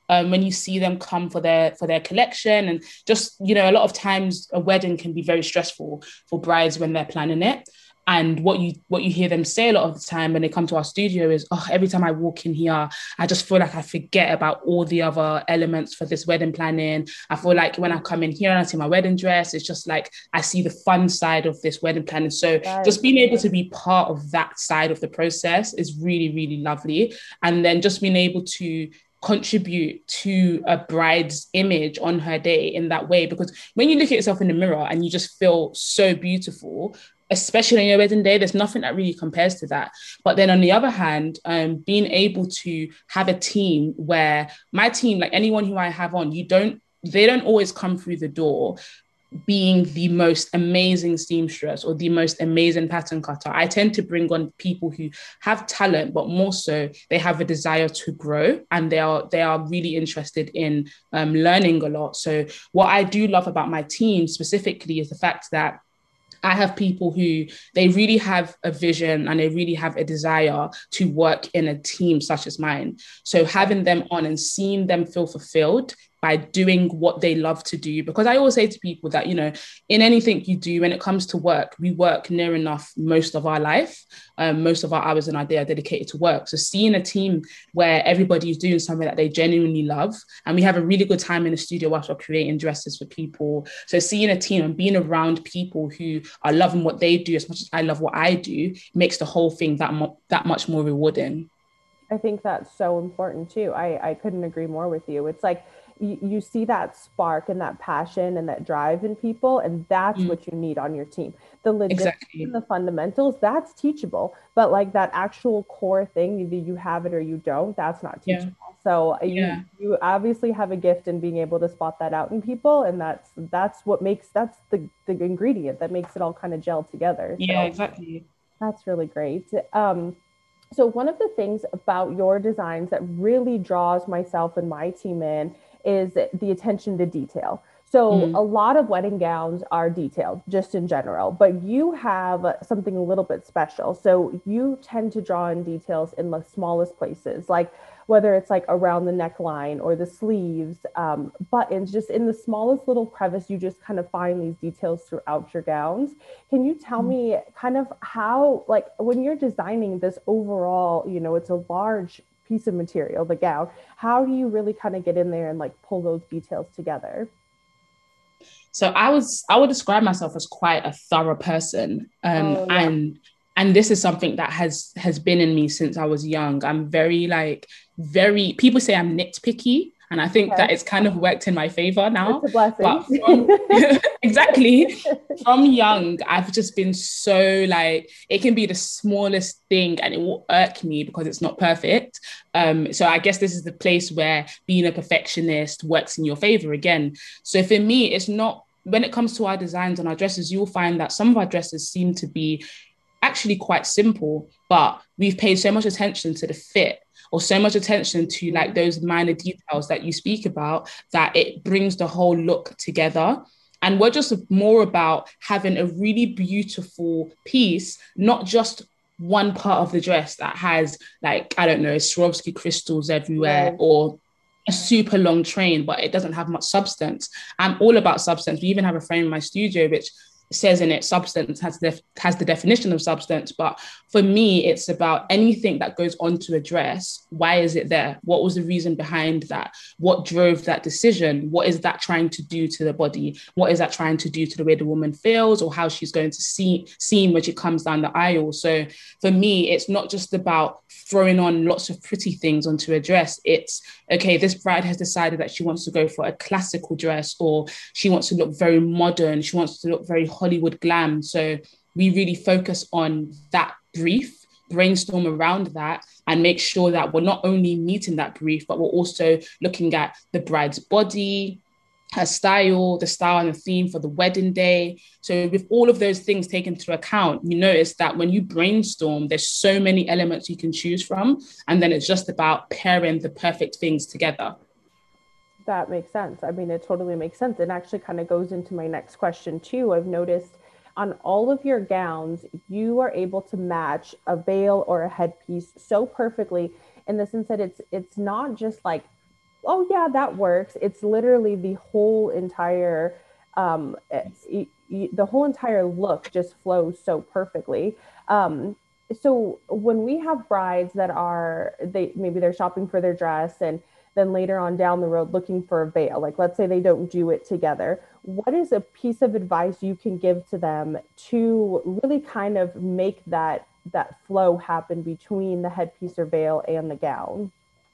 Um, when you see them come for their for their collection, and just, you know, a lot of times a wedding can be very stressful for brides when they're planning it. And what you what you hear them say a lot of the time when they come to our studio is, oh, every time I walk in here, I just feel like I forget about all the other elements for this wedding planning. I feel like when I come in here and I see my wedding dress, it's just like I see the fun side of this wedding planning. So right. just being able to be part of that side of the process is really, really lovely. And then just being able to contribute to a bride's image on her day in that way, because when you look at yourself in the mirror and you just feel so beautiful, especially on your wedding day, there's nothing that really compares to that. But then on the other hand, um, being able to have a team where my team, like anyone who I have on, you don't, they don't always come through the door being the most amazing seamstress or the most amazing pattern cutter. I tend to bring on people who have talent, but more so they have a desire to grow, and they are they are really interested in um, learning a lot. So what I do love about my team specifically is the fact that I have people who they really have a vision and they really have a desire to work in a team such as mine. So having them on and seeing them feel fulfilled by doing what they love to do, because I always say to people that, you know, in anything you do, when it comes to work, we work near enough most of our life. Um, most of our hours in our day are dedicated to work. So seeing a team where everybody is doing something that they genuinely love, and we have a really good time in the studio whilst we're creating dresses for people. So seeing a team and being around people who are loving what they do as much as I love what I do makes the whole thing that, mo- that much more rewarding. I think that's so important too. I, I couldn't agree more with you. It's like, you, you see that spark and that passion and that drive in people, and that's mm. what you need on your team. The logistics exactly. and the fundamentals, that's teachable, but like that actual core thing, either you have it or you don't, that's not teachable. Yeah. So yeah. you you obviously have a gift in being able to spot that out in people, and that's that's what makes that's the the ingredient that makes it all kind of gel together. Yeah, so exactly. That's really great. Um, so one of the things about your designs that really draws myself and my team in is the attention to detail. So mm. a lot of wedding gowns are detailed just in general, but you have something a little bit special. So you tend to draw in details in the smallest places, like whether it's like around the neckline or the sleeves, um, buttons, just in the smallest little crevice, you just kind of find these details throughout your gowns. Can you tell mm. me kind of how, like when you're designing this overall, you know, it's a large piece of material, the gown, how do you really kind of get in there and like pull those details together? So I was, I would describe myself as quite a thorough person. Um, oh, yeah. and, and this is something that has, has been in me since I was young. I'm very like, very, people say I'm nitpicky. And I think okay. that it's kind of worked in my favor now. It's a blessing. But from, exactly. From young, I've just been so like, it can be the smallest thing and it will irk me because it's not perfect. Um, so I guess this is the place where being a perfectionist works in your favor again. So for me, it's not, when it comes to our designs and our dresses, you'll find that some of our dresses seem to be actually quite simple, but we've paid so much attention to the fit or so much attention to like those minor details that you speak about that it brings the whole look together. And we're just more about having a really beautiful piece, not just one part of the dress that has like, I don't know, Swarovski crystals everywhere right. or a super long train, but it doesn't have much substance. I'm all about substance. We even have a frame in my studio which says in it substance has the, has the definition of substance. But for me, it's about anything that goes onto a dress. Why is it there? What was the reason behind that? What drove that decision? What is that trying to do to the body? What is that trying to do to the way the woman feels or how she's going to see, seem when she comes down the aisle? So for me, it's not just about throwing on lots of pretty things onto a dress. It's, okay, this bride has decided that she wants to go for a classical dress, or she wants to look very modern. She wants to look very Hollywood glam. So we really focus on that brief, brainstorm around that, and make sure that we're not only meeting that brief, but we're also looking at the bride's body, her style, the style and the theme for the wedding day. So with all of those things taken into account, you notice that when you brainstorm, there's so many elements you can choose from. And then it's just about pairing the perfect things together. That makes sense. I mean, it totally makes sense. It actually kind of goes into my next question too. I've noticed on all of your gowns, you are able to match a veil or a headpiece so perfectly in the sense that it's it's not just like oh yeah, that works. It's literally the whole entire, um, it, it, the whole entire look just flows so perfectly. Um, so when we have brides that are, they maybe they're shopping for their dress and then later on down the road looking for a veil, like let's say they don't do it together, what is a piece of advice you can give to them to really kind of make that that flow happen between the headpiece or veil and the gown?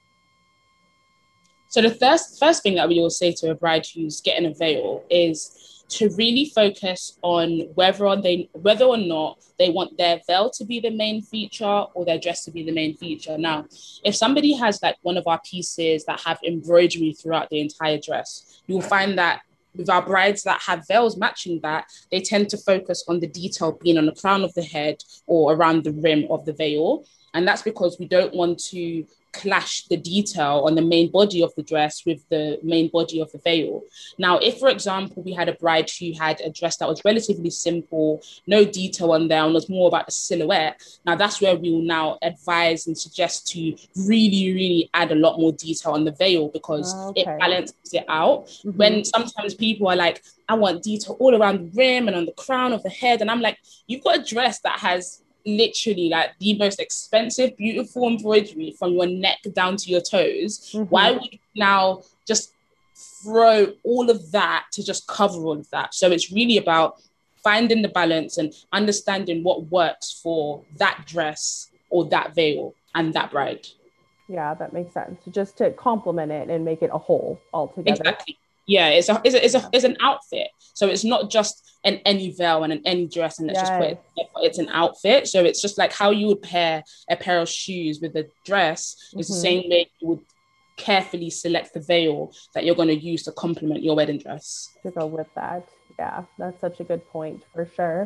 So the first first thing that we always say to a bride who's getting a veil is to really focus on whether or they whether or not they want their veil to be the main feature or their dress to be the main feature. Now, if somebody has like one of our pieces that have embroidery throughout the entire dress, you'll find that with our brides that have veils matching that, they tend to focus on the detail being on the crown of the head or around the rim of the veil. And that's because we don't want to clash the detail on the main body of the dress with the main body of the veil. Now, if, for example, we had a bride who had a dress that was relatively simple, no detail on there, and was more about the silhouette, now that's where we will now advise and suggest to really, really add a lot more detail on the veil because okay. it balances it out. Mm-hmm. When sometimes people are like, I want detail all around the rim and on the crown of the head. And I'm like, you've got a dress that has literally like the most expensive, beautiful embroidery from your neck down to your toes. Mm-hmm. Why would you now just throw all of that to just cover all of that? So it's really about finding the balance and understanding what works for that dress or that veil and that bride. Yeah, that makes sense. Just to complement it and make it a whole altogether. Exactly. Yeah, it's a, it's a, it's a, it's an outfit. So it's not just an any veil and an any dress and let's yes. just put it, it's an outfit. So it's just like how you would pair a pair of shoes with a dress. It's mm-hmm. the same way you would carefully select the veil that you're going to use to complement your wedding dress. To go with that. Yeah, that's such a good point for sure.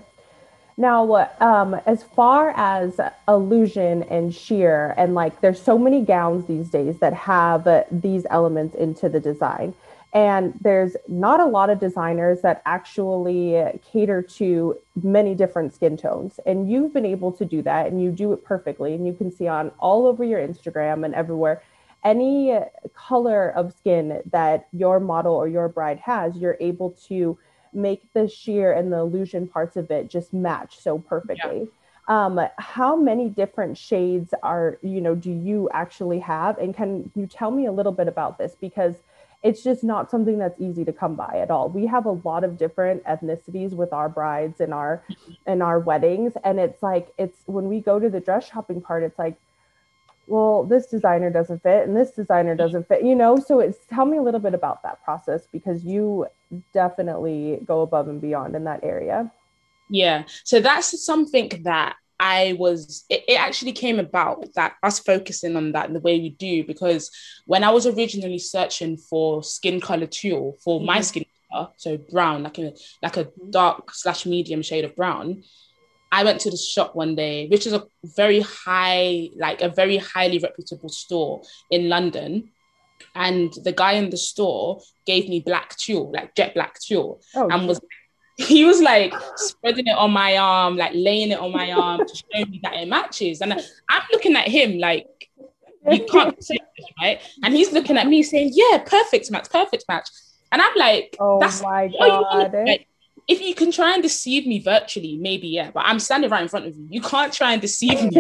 Now, um, as far as illusion and sheer, and like there's so many gowns these days that have uh, these elements into the design. And there's not a lot of designers that actually cater to many different skin tones. And you've been able to do that and you do it perfectly. And you can see on all over your Instagram and everywhere, any color of skin that your model or your bride has, you're able to make the sheer and the illusion parts of it just match so perfectly. Yeah. Um, how many different shades are, you know, do you actually have? And can you tell me a little bit about this? Because it's just not something that's easy to come by at all. We have a lot of different ethnicities with our brides and our and our weddings. And it's like, it's when we go to the dress shopping part, it's like, well, this designer doesn't fit and this designer doesn't fit, you know? So it's, tell me a little bit about that process because you definitely go above and beyond in that area. Yeah. So that's something that I was, it, it actually came about that us focusing on that in the way we do, because when I was originally searching for skin color tulle for mm-hmm. my skin color, so brown, like a, like a dark slash medium shade of brown, I went to the shop one day, which is a very high, like a very highly reputable store in London. And the guy in the store gave me black tulle, like jet black tulle, oh, and was he was like spreading it on my arm, like laying it on my arm to show me that it matches. And I'm looking at him like, you can't say this, right? And he's looking at me saying, yeah, perfect match, perfect match. And I'm like, oh that's my God. Like, if you can try and deceive me virtually, maybe, yeah, but I'm standing right in front of you. You can't try and deceive me.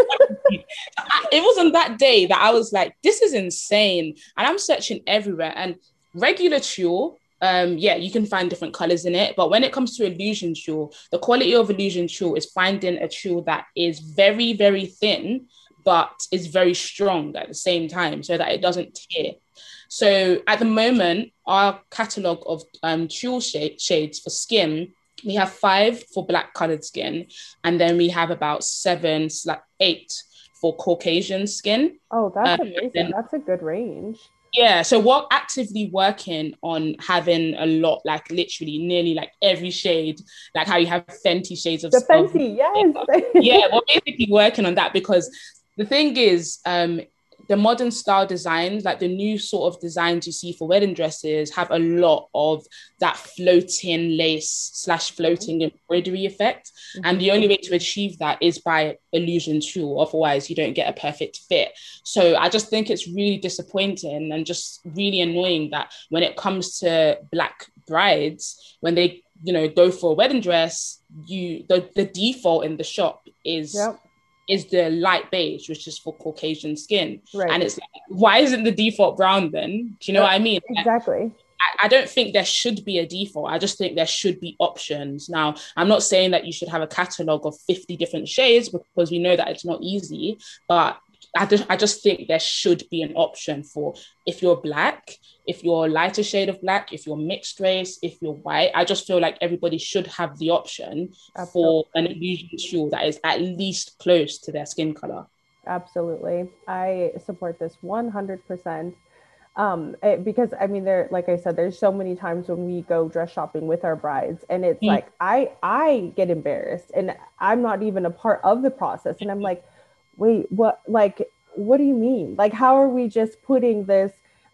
It was on that day that I was like, this is insane. And I'm searching everywhere. And regular tulle, Um, yeah, you can find different colors in it. But when it comes to illusion tulle, the quality of illusion tulle is finding a tulle that is very, very thin, but is very strong at the same time so that it doesn't tear. So at the moment, our catalogue of um, tulle sh- shades for skin, we have five for black colored skin. And then we have about seven, like eight for Caucasian skin. Oh, that's um, amazing. Then, that's a good range. Yeah, so we're actively working on having a lot, like literally nearly like every shade, like how you have Fenty shades of the Fenty, yes. Yeah, we're basically working on that because the thing is, um, the modern style designs, like the new sort of designs you see for wedding dresses, have a lot of that floating lace slash floating embroidery effect. Mm-hmm. And the only way to achieve that is by illusion tulle. Otherwise, you don't get a perfect fit. So I just think it's really disappointing and just really annoying that when it comes to Black brides, when they, you know, go for a wedding dress, you the, the default in the shop is... Yep. is the light beige, which is for Caucasian skin. Right. And it's like, why isn't the default brown then? Do you know yeah, what I mean? Exactly. I, I don't think there should be a default. I just think there should be options. Now, I'm not saying that you should have a catalogue of fifty different shades, because we know that it's not easy, but I just, I just think there should be an option for if you're Black, if you're a lighter shade of Black, if you're mixed race, if you're white. I just feel like everybody should have the option Absolutely. For an illusion tulle that is at least close to their skin color. Absolutely. I support this one hundred percent. Um, it, because I mean, there, like I said, there's so many times when we go dress shopping with our brides, and it's mm. like, I, I get embarrassed and I'm not even a part of the process. And I'm like, wait, what, like, what do you mean? Like, how are we just putting this,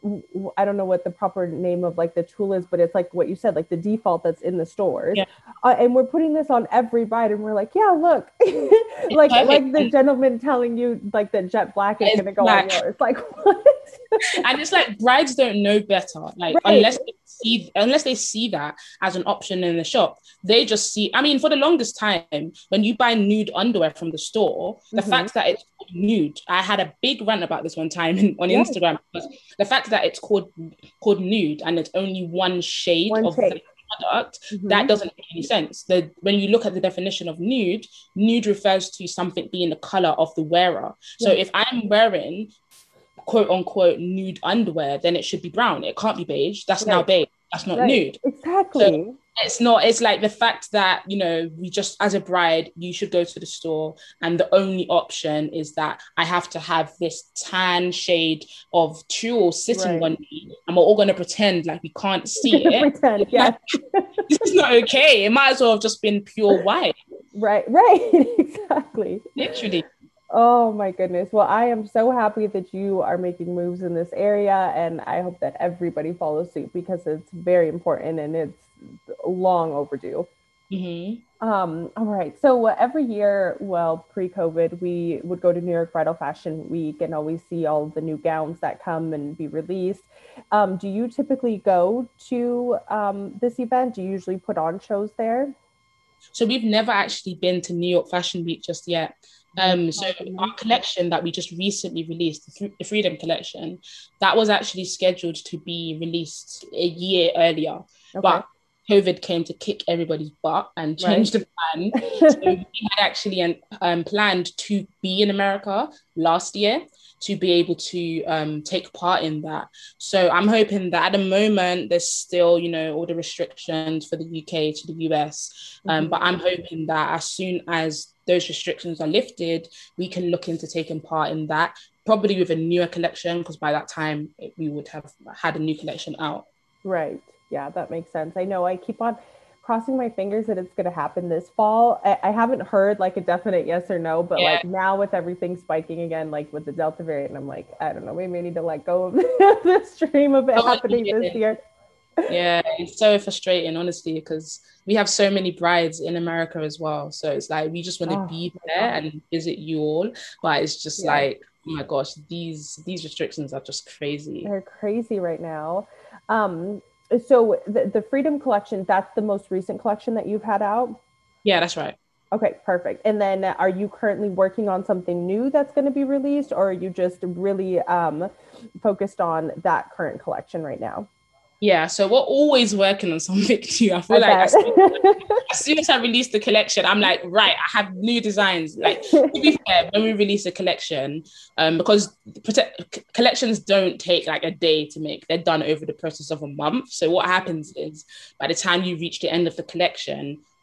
I don't know what the proper name of like the tool is, but it's like what you said, like the default that's in the stores. Yeah. Uh, and we're putting this on every bride, and we're like, yeah, look, like, like the gentleman telling you like that jet black is going to go black. On yours. Like, what? And it's like brides don't know better. Like, right. unless they see, unless they see that as an option in the shop, they just see, I mean, for the longest time, when you buy nude underwear from the store, the mm-hmm. fact that it's nude, I had a big rant about this one time in, on yeah. Instagram, because the fact that it's called called nude and it's only one shade one of shade. The product, mm-hmm. that doesn't make any sense. The, when you look at the definition of nude, nude refers to something being the color of the wearer. So yeah. if I'm wearing quote unquote nude underwear, then it should be brown. It can't be beige. That's right. now beige. That's not right. nude. Exactly. So it's not, it's like the fact that, you know, we just, as a bride, you should go to the store and the only option is that I have to have this tan shade of tulle sitting right. on me, and we're all going to pretend like we can't see it. Pretend, yeah. This is not okay. It might as well have just been pure white. Right, right. Exactly. Literally. Oh my goodness. Well, I am so happy that you are making moves in this area, and I hope that everybody follows suit, because it's very important and it's long overdue. Mm-hmm. Um, all right. So uh, every year, well, pre-COVID, we would go to New York Bridal Fashion Week and always see all the new gowns that come and be released. Um, do you typically go to um, this event? Do you usually put on shows there? So we've never actually been to New York Fashion Week just yet. Um, so our collection that we just recently released, the Freedom Collection, that was actually scheduled to be released a year earlier, okay. but COVID came to kick everybody's butt and change right. the plan. So we had actually um, planned to be in America last year to be able to um, take part in that. So I'm hoping that at the moment, there's still, you know, all the restrictions for the U K to the U S. Um, mm-hmm. But I'm hoping that as soon as those restrictions are lifted, we can look into taking part in that, probably with a newer collection, because by that time it, we would have had a new collection out. Right. Yeah, that makes sense. I know I keep on crossing my fingers that it's going to happen this fall. I, I haven't heard like a definite yes or no, but yeah. like now with everything spiking again, like with the Delta variant, I'm like, I don't know, maybe I need to let go of the stream of it oh, happening yeah. this year. Yeah, it's so frustrating, honestly, because we have so many brides in America as well. So it's like, we just want to oh, be there and visit you all. But it's just yeah. like, oh my gosh, these, these restrictions are just crazy. They're crazy right now. Um, So the, the Freedom Collection, that's the most recent collection that you've had out? Yeah, that's right. Okay, perfect. And then are you currently working on something new that's going to be released, or are you just really um, focused on that current collection right now? Yeah, so we're always working on something new. I feel I like as soon, as soon as I release the collection, I'm like, right, I have new designs. Like, to be fair, when we release a collection, um, because protect, collections don't take like a day to make, they're done over the process of a month. So what happens is, by the time you reach the end of the collection,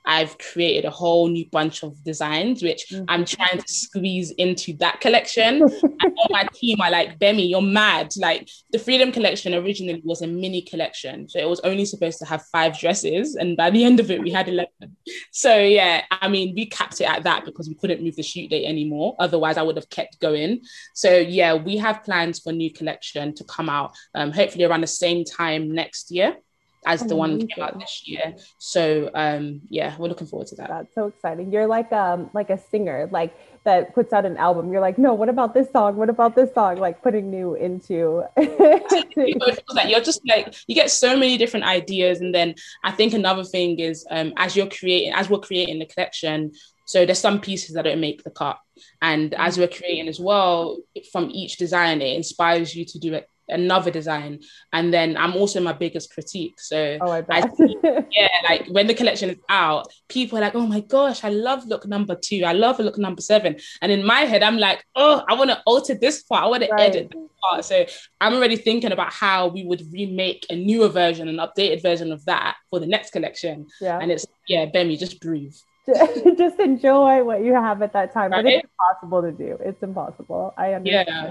I've created a whole new bunch of designs, which mm-hmm. I'm trying to squeeze into that collection. And all my team are like, Bemi, you're mad. Like the Freedom collection originally was a mini collection. So it was only supposed to have five dresses. And by the end of it, we had eleven. So yeah, I mean, we capped it at that because we couldn't move the shoot date anymore. Otherwise, I would have kept going. So yeah, we have plans for new collection to come out, um, hopefully around the same time next year as the one that came out this year. So um, yeah, we're looking forward to that. That's so exciting. You're like um like a singer, like that puts out an album. You're like, no, what about this song? What about this song? Like putting new into. Like you're just like, you get so many different ideas. And then I think another thing is um, as you're creating, as we're creating the collection, so there's some pieces that don't make the cut. And as we're creating as well, from each design, it inspires you to do it another design. And then I'm also my biggest critique. So oh, I bet. I see, yeah, like when the collection is out, people are like, oh my gosh, I love look number two. I love look number seven. And in my head, I'm like, oh, I want to alter this part. I want to right. edit that part. So I'm already thinking about how we would remake a newer version, an updated version of that for the next collection. Yeah. And it's, yeah, Bemi, just breathe. Just enjoy what you have at that time. Right? But it's impossible to do. It's impossible. I understand. Yeah.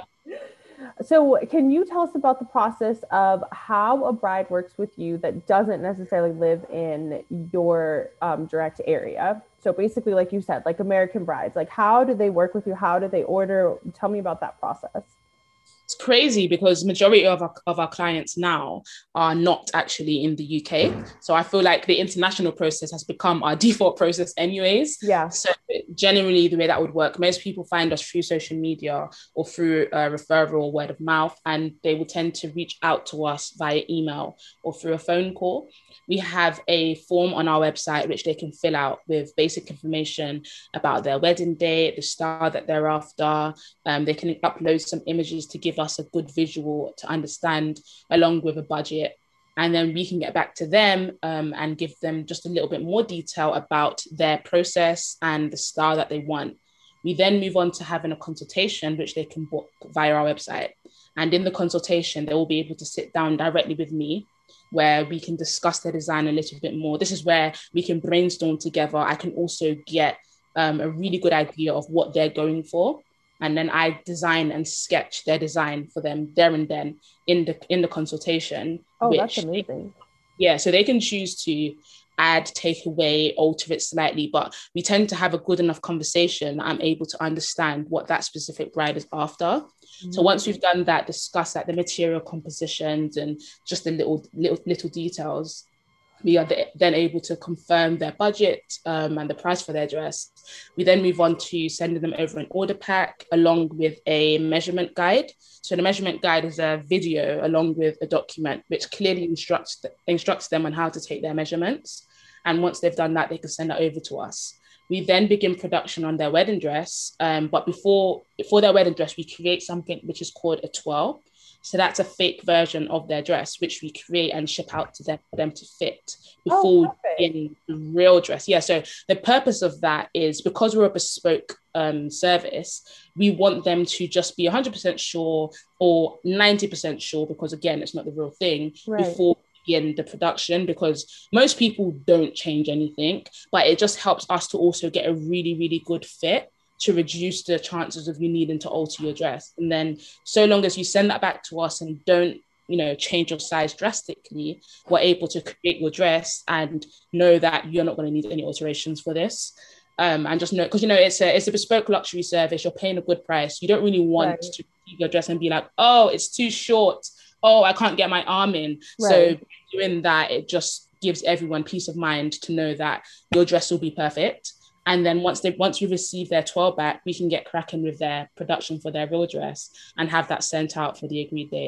So can you tell us about the process of how a bride works with you that doesn't necessarily live in your um, direct area? So basically, like you said, like American Brides, like how do they work with you? How do they order? Tell me about that process. It's crazy because majority of our, of our clients now are not actually in the U K. So I feel like the international process has become our default process anyways. Yeah. So generally the way that would work, most people find us through social media or through a referral or word of mouth, and they will tend to reach out to us via email or through a phone call. We have a form on our website which they can fill out with basic information about their wedding date, the style that they're after. Um, they can upload some images to give us a good visual to understand, along with a budget. And then we can get back to them um, and give them just a little bit more detail about their process and the style that they want. We then move on to having a consultation, which they can book via our website. And in the consultation, they will be able to sit down directly with me, where we can discuss their design a little bit more. This is where we can brainstorm together. I can also get um, a really good idea of what they're going for. And then I design and sketch their design for them there and then in the in the consultation. Oh, which, that's amazing. Yeah, so they can choose to add, take away, alter it slightly, but we tend to have a good enough conversation that I'm able to understand what that specific bride is after. Mm-hmm. So once we've done that, discuss like the material compositions and just the little little little details, we are then able to confirm their budget um, and the price for their dress. We then move on to sending them over an order pack along with a measurement guide. So the measurement guide is a video along with a document which clearly instructs instructs them on how to take their measurements. And once they've done that, they can send that over to us. We then begin production on their wedding dress. Um, but before, before their wedding dress, we create something which is called a twirl. So that's a fake version of their dress, which we create and ship out to them for them to fit before oh, in the real dress. Yeah, so the purpose of that is because we're a bespoke um, service, we want them to just be one hundred percent sure or ninety percent sure, because again, it's not the real thing, right. before in the production, because most people don't change anything, but it just helps us to also get a really, really good fit to reduce the chances of you needing to alter your dress. And then so long as you send that back to us and don't, you know, change your size drastically, we're able to create your dress and know that you're not going to need any alterations for this. Um, and just know, because, you know, it's a, it's a bespoke luxury service. You're paying a good price. You don't really want right. to receive your dress and be like, oh, it's too short. Oh, I can't get my arm in. Right. So doing that, it just gives everyone peace of mind to know that your dress will be perfect. And then once they once we receive their twirl back, we can get cracking with their production for their real dress and have that sent out for the agreed date.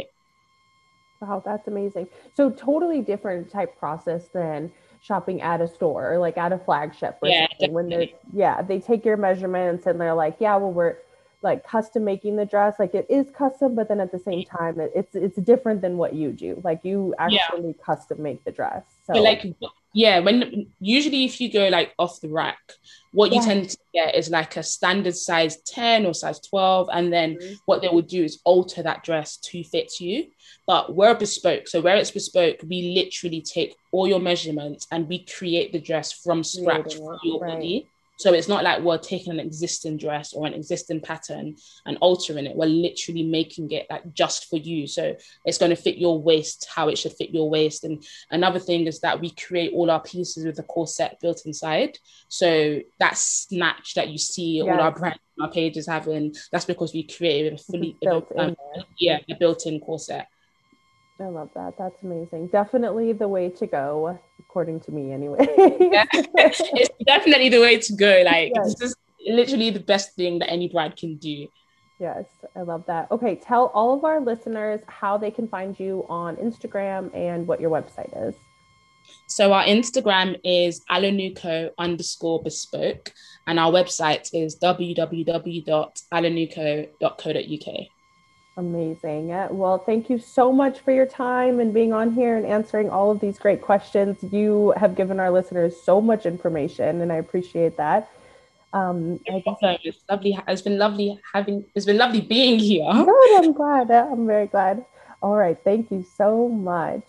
Wow, that's amazing. So totally different type process than shopping at a store or like at a flagship or yeah, something. When they're yeah, they take your measurements and they're like, yeah, well, we're like custom making the dress. Like it is custom, but then at the same time, it, it's it's different than what you do. Like you actually yeah. custom make the dress. So but like Yeah, when usually if you go like off the rack, what you Yeah. tend to get is like a standard size ten or size twelve. And then Mhm. what they will do is alter that dress to fit you. But we're bespoke. So where it's bespoke, we literally take all your measurements and we create the dress from scratch Creating for it, your right. body. So it's not like we're taking an existing dress or an existing pattern and altering it. We're literally making it like just for you. So it's going to fit your waist, how it should fit your waist. And another thing is that we create all our pieces with a corset built inside. So that snatch that you see all Yes. our brands on our pages having, that's because we created a fully It's built in um, there. yeah, a built-in corset. I love that. That's amazing. Definitely the way to go, according to me, anyway. Yeah. It's definitely the way to go. Like, Yes. this is literally the best thing that any bride can do. Yes, I love that. Okay, tell all of our listeners how they can find you on Instagram and what your website is. So our Instagram is alanuco underscore bespoke, and our website is w w w dot alanuco dot co dot u k. Amazing. Uh, Well, thank you so much for your time and being on here and answering all of these great questions. You have given our listeners so much information, and I appreciate that. Um, I guess So it's lovely. It's been lovely having. It's been lovely being here. good. I'm glad. Uh, I'm very glad. All right. Thank you so much.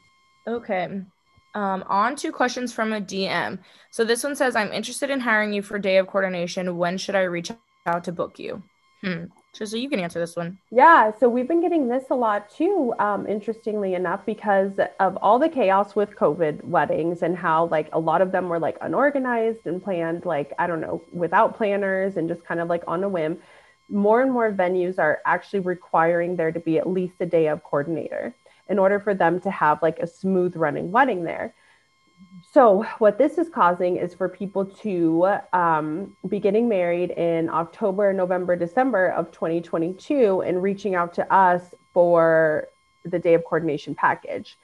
Okay. Um, on to questions from a D M. So this one says, I'm interested in hiring you for day of coordination. When should I reach out to book you? Hmm. Trista, you can answer this one. Yeah, so we've been getting this a lot too, um, interestingly enough, because of all the chaos with COVID weddings and how like a lot of them were like unorganized and planned, like, I don't know, without planners and just kind of like on a whim. More and more venues are actually requiring there to be at least a day of coordinator in order for them to have like a smooth running wedding there. So what this is causing is for people to um, be getting married in October, November, December of twenty twenty-two and reaching out to us for the day of coordination package.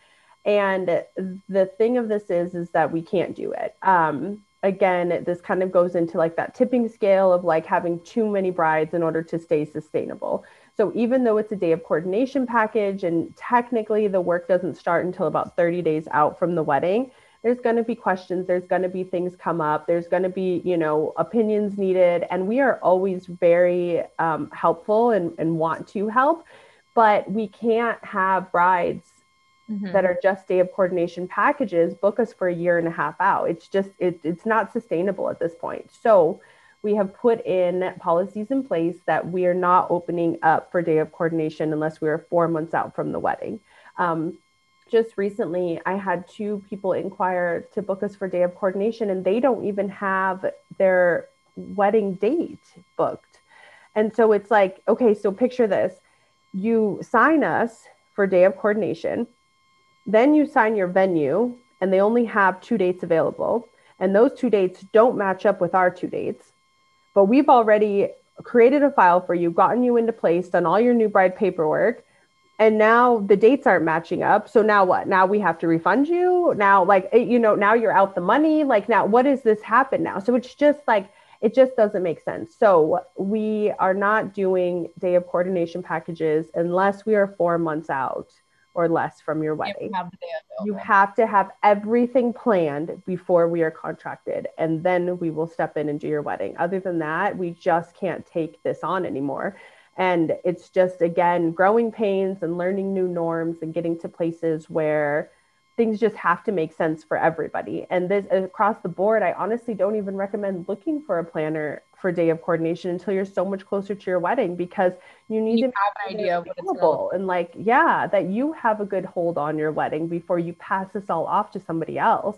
And the thing of this is, is that we can't do it. Um, again, this kind of goes into like that tipping scale of like having too many brides in order to stay sustainable. So even though it's a day of coordination package and technically the work doesn't start until about thirty days out from the wedding, there's going to be questions, there's going to be things come up, there's going to be, you know, opinions needed. And we are always very um, helpful and, and want to help, but we can't have brides mm-hmm. that are just day of coordination packages book us for a year and a half out. It's just, it, it's not sustainable at this point. So we have put in policies in place that we are not opening up for day of coordination unless we are four months out from the wedding. Um, Just recently, I had two people inquire to book us for day of coordination, and they don't even have their wedding date booked. And so it's like, okay, so picture this. You sign us for day of coordination, then you sign your venue, and they only have two dates available. And those two dates don't match up with our two dates. But we've already created a file for you, gotten you into place, done all your new bride paperwork. And now the dates aren't matching up. So now what? Now we have to refund you. Now, like, you know, now you're out the money. Like, now what does this happen now? So it's just like, it just doesn't make sense. So we are not doing day of coordination packages unless we are four months out or less from your wedding. You have, the day you have to have everything planned before we are contracted. And then we will step in and do your wedding. Other than that, we just can't take this on anymore. And it's just, again, growing pains and learning new norms and getting to places where things just have to make sense for everybody. And this across the board, I honestly don't even recommend looking for a planner for day of coordination until you're so much closer to your wedding, because you need you to have an idea of what it's available and like, yeah, that you have a good hold on your wedding before you pass this all off to somebody else.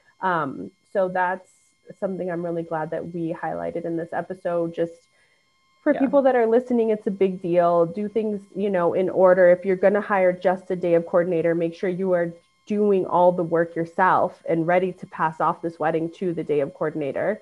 Um, so that's something I'm really glad that we highlighted in this episode. Just for yeah. people that are listening, it's a big deal. Do things, you know, in order. If you're going to hire just a day of coordinator, make sure you are doing all the work yourself and ready to pass off this wedding to the day of coordinator.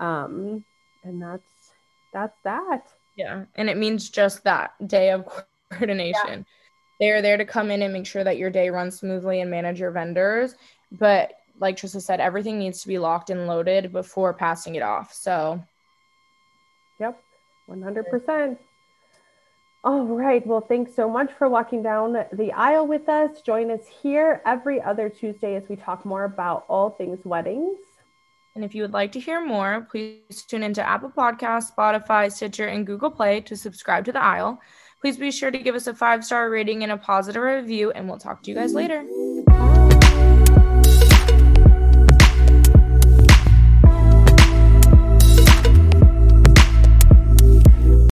Um, and that's, that's that. Yeah. And it means just that, day of coordination. Yeah. They're there to come in and make sure that your day runs smoothly and manage your vendors. But like Trista said, everything needs to be locked and loaded before passing it off. So. Yep. one hundred percent. All right. Well, thanks so much for walking down the aisle with us. Join us here every other Tuesday as we talk more about all things weddings. And if you would like to hear more, please tune into Apple Podcasts, Spotify, Stitcher, and Google Play to subscribe to The Aisle. Please be sure to give us a five-star rating and a positive review, and we'll talk to you guys later. Bye.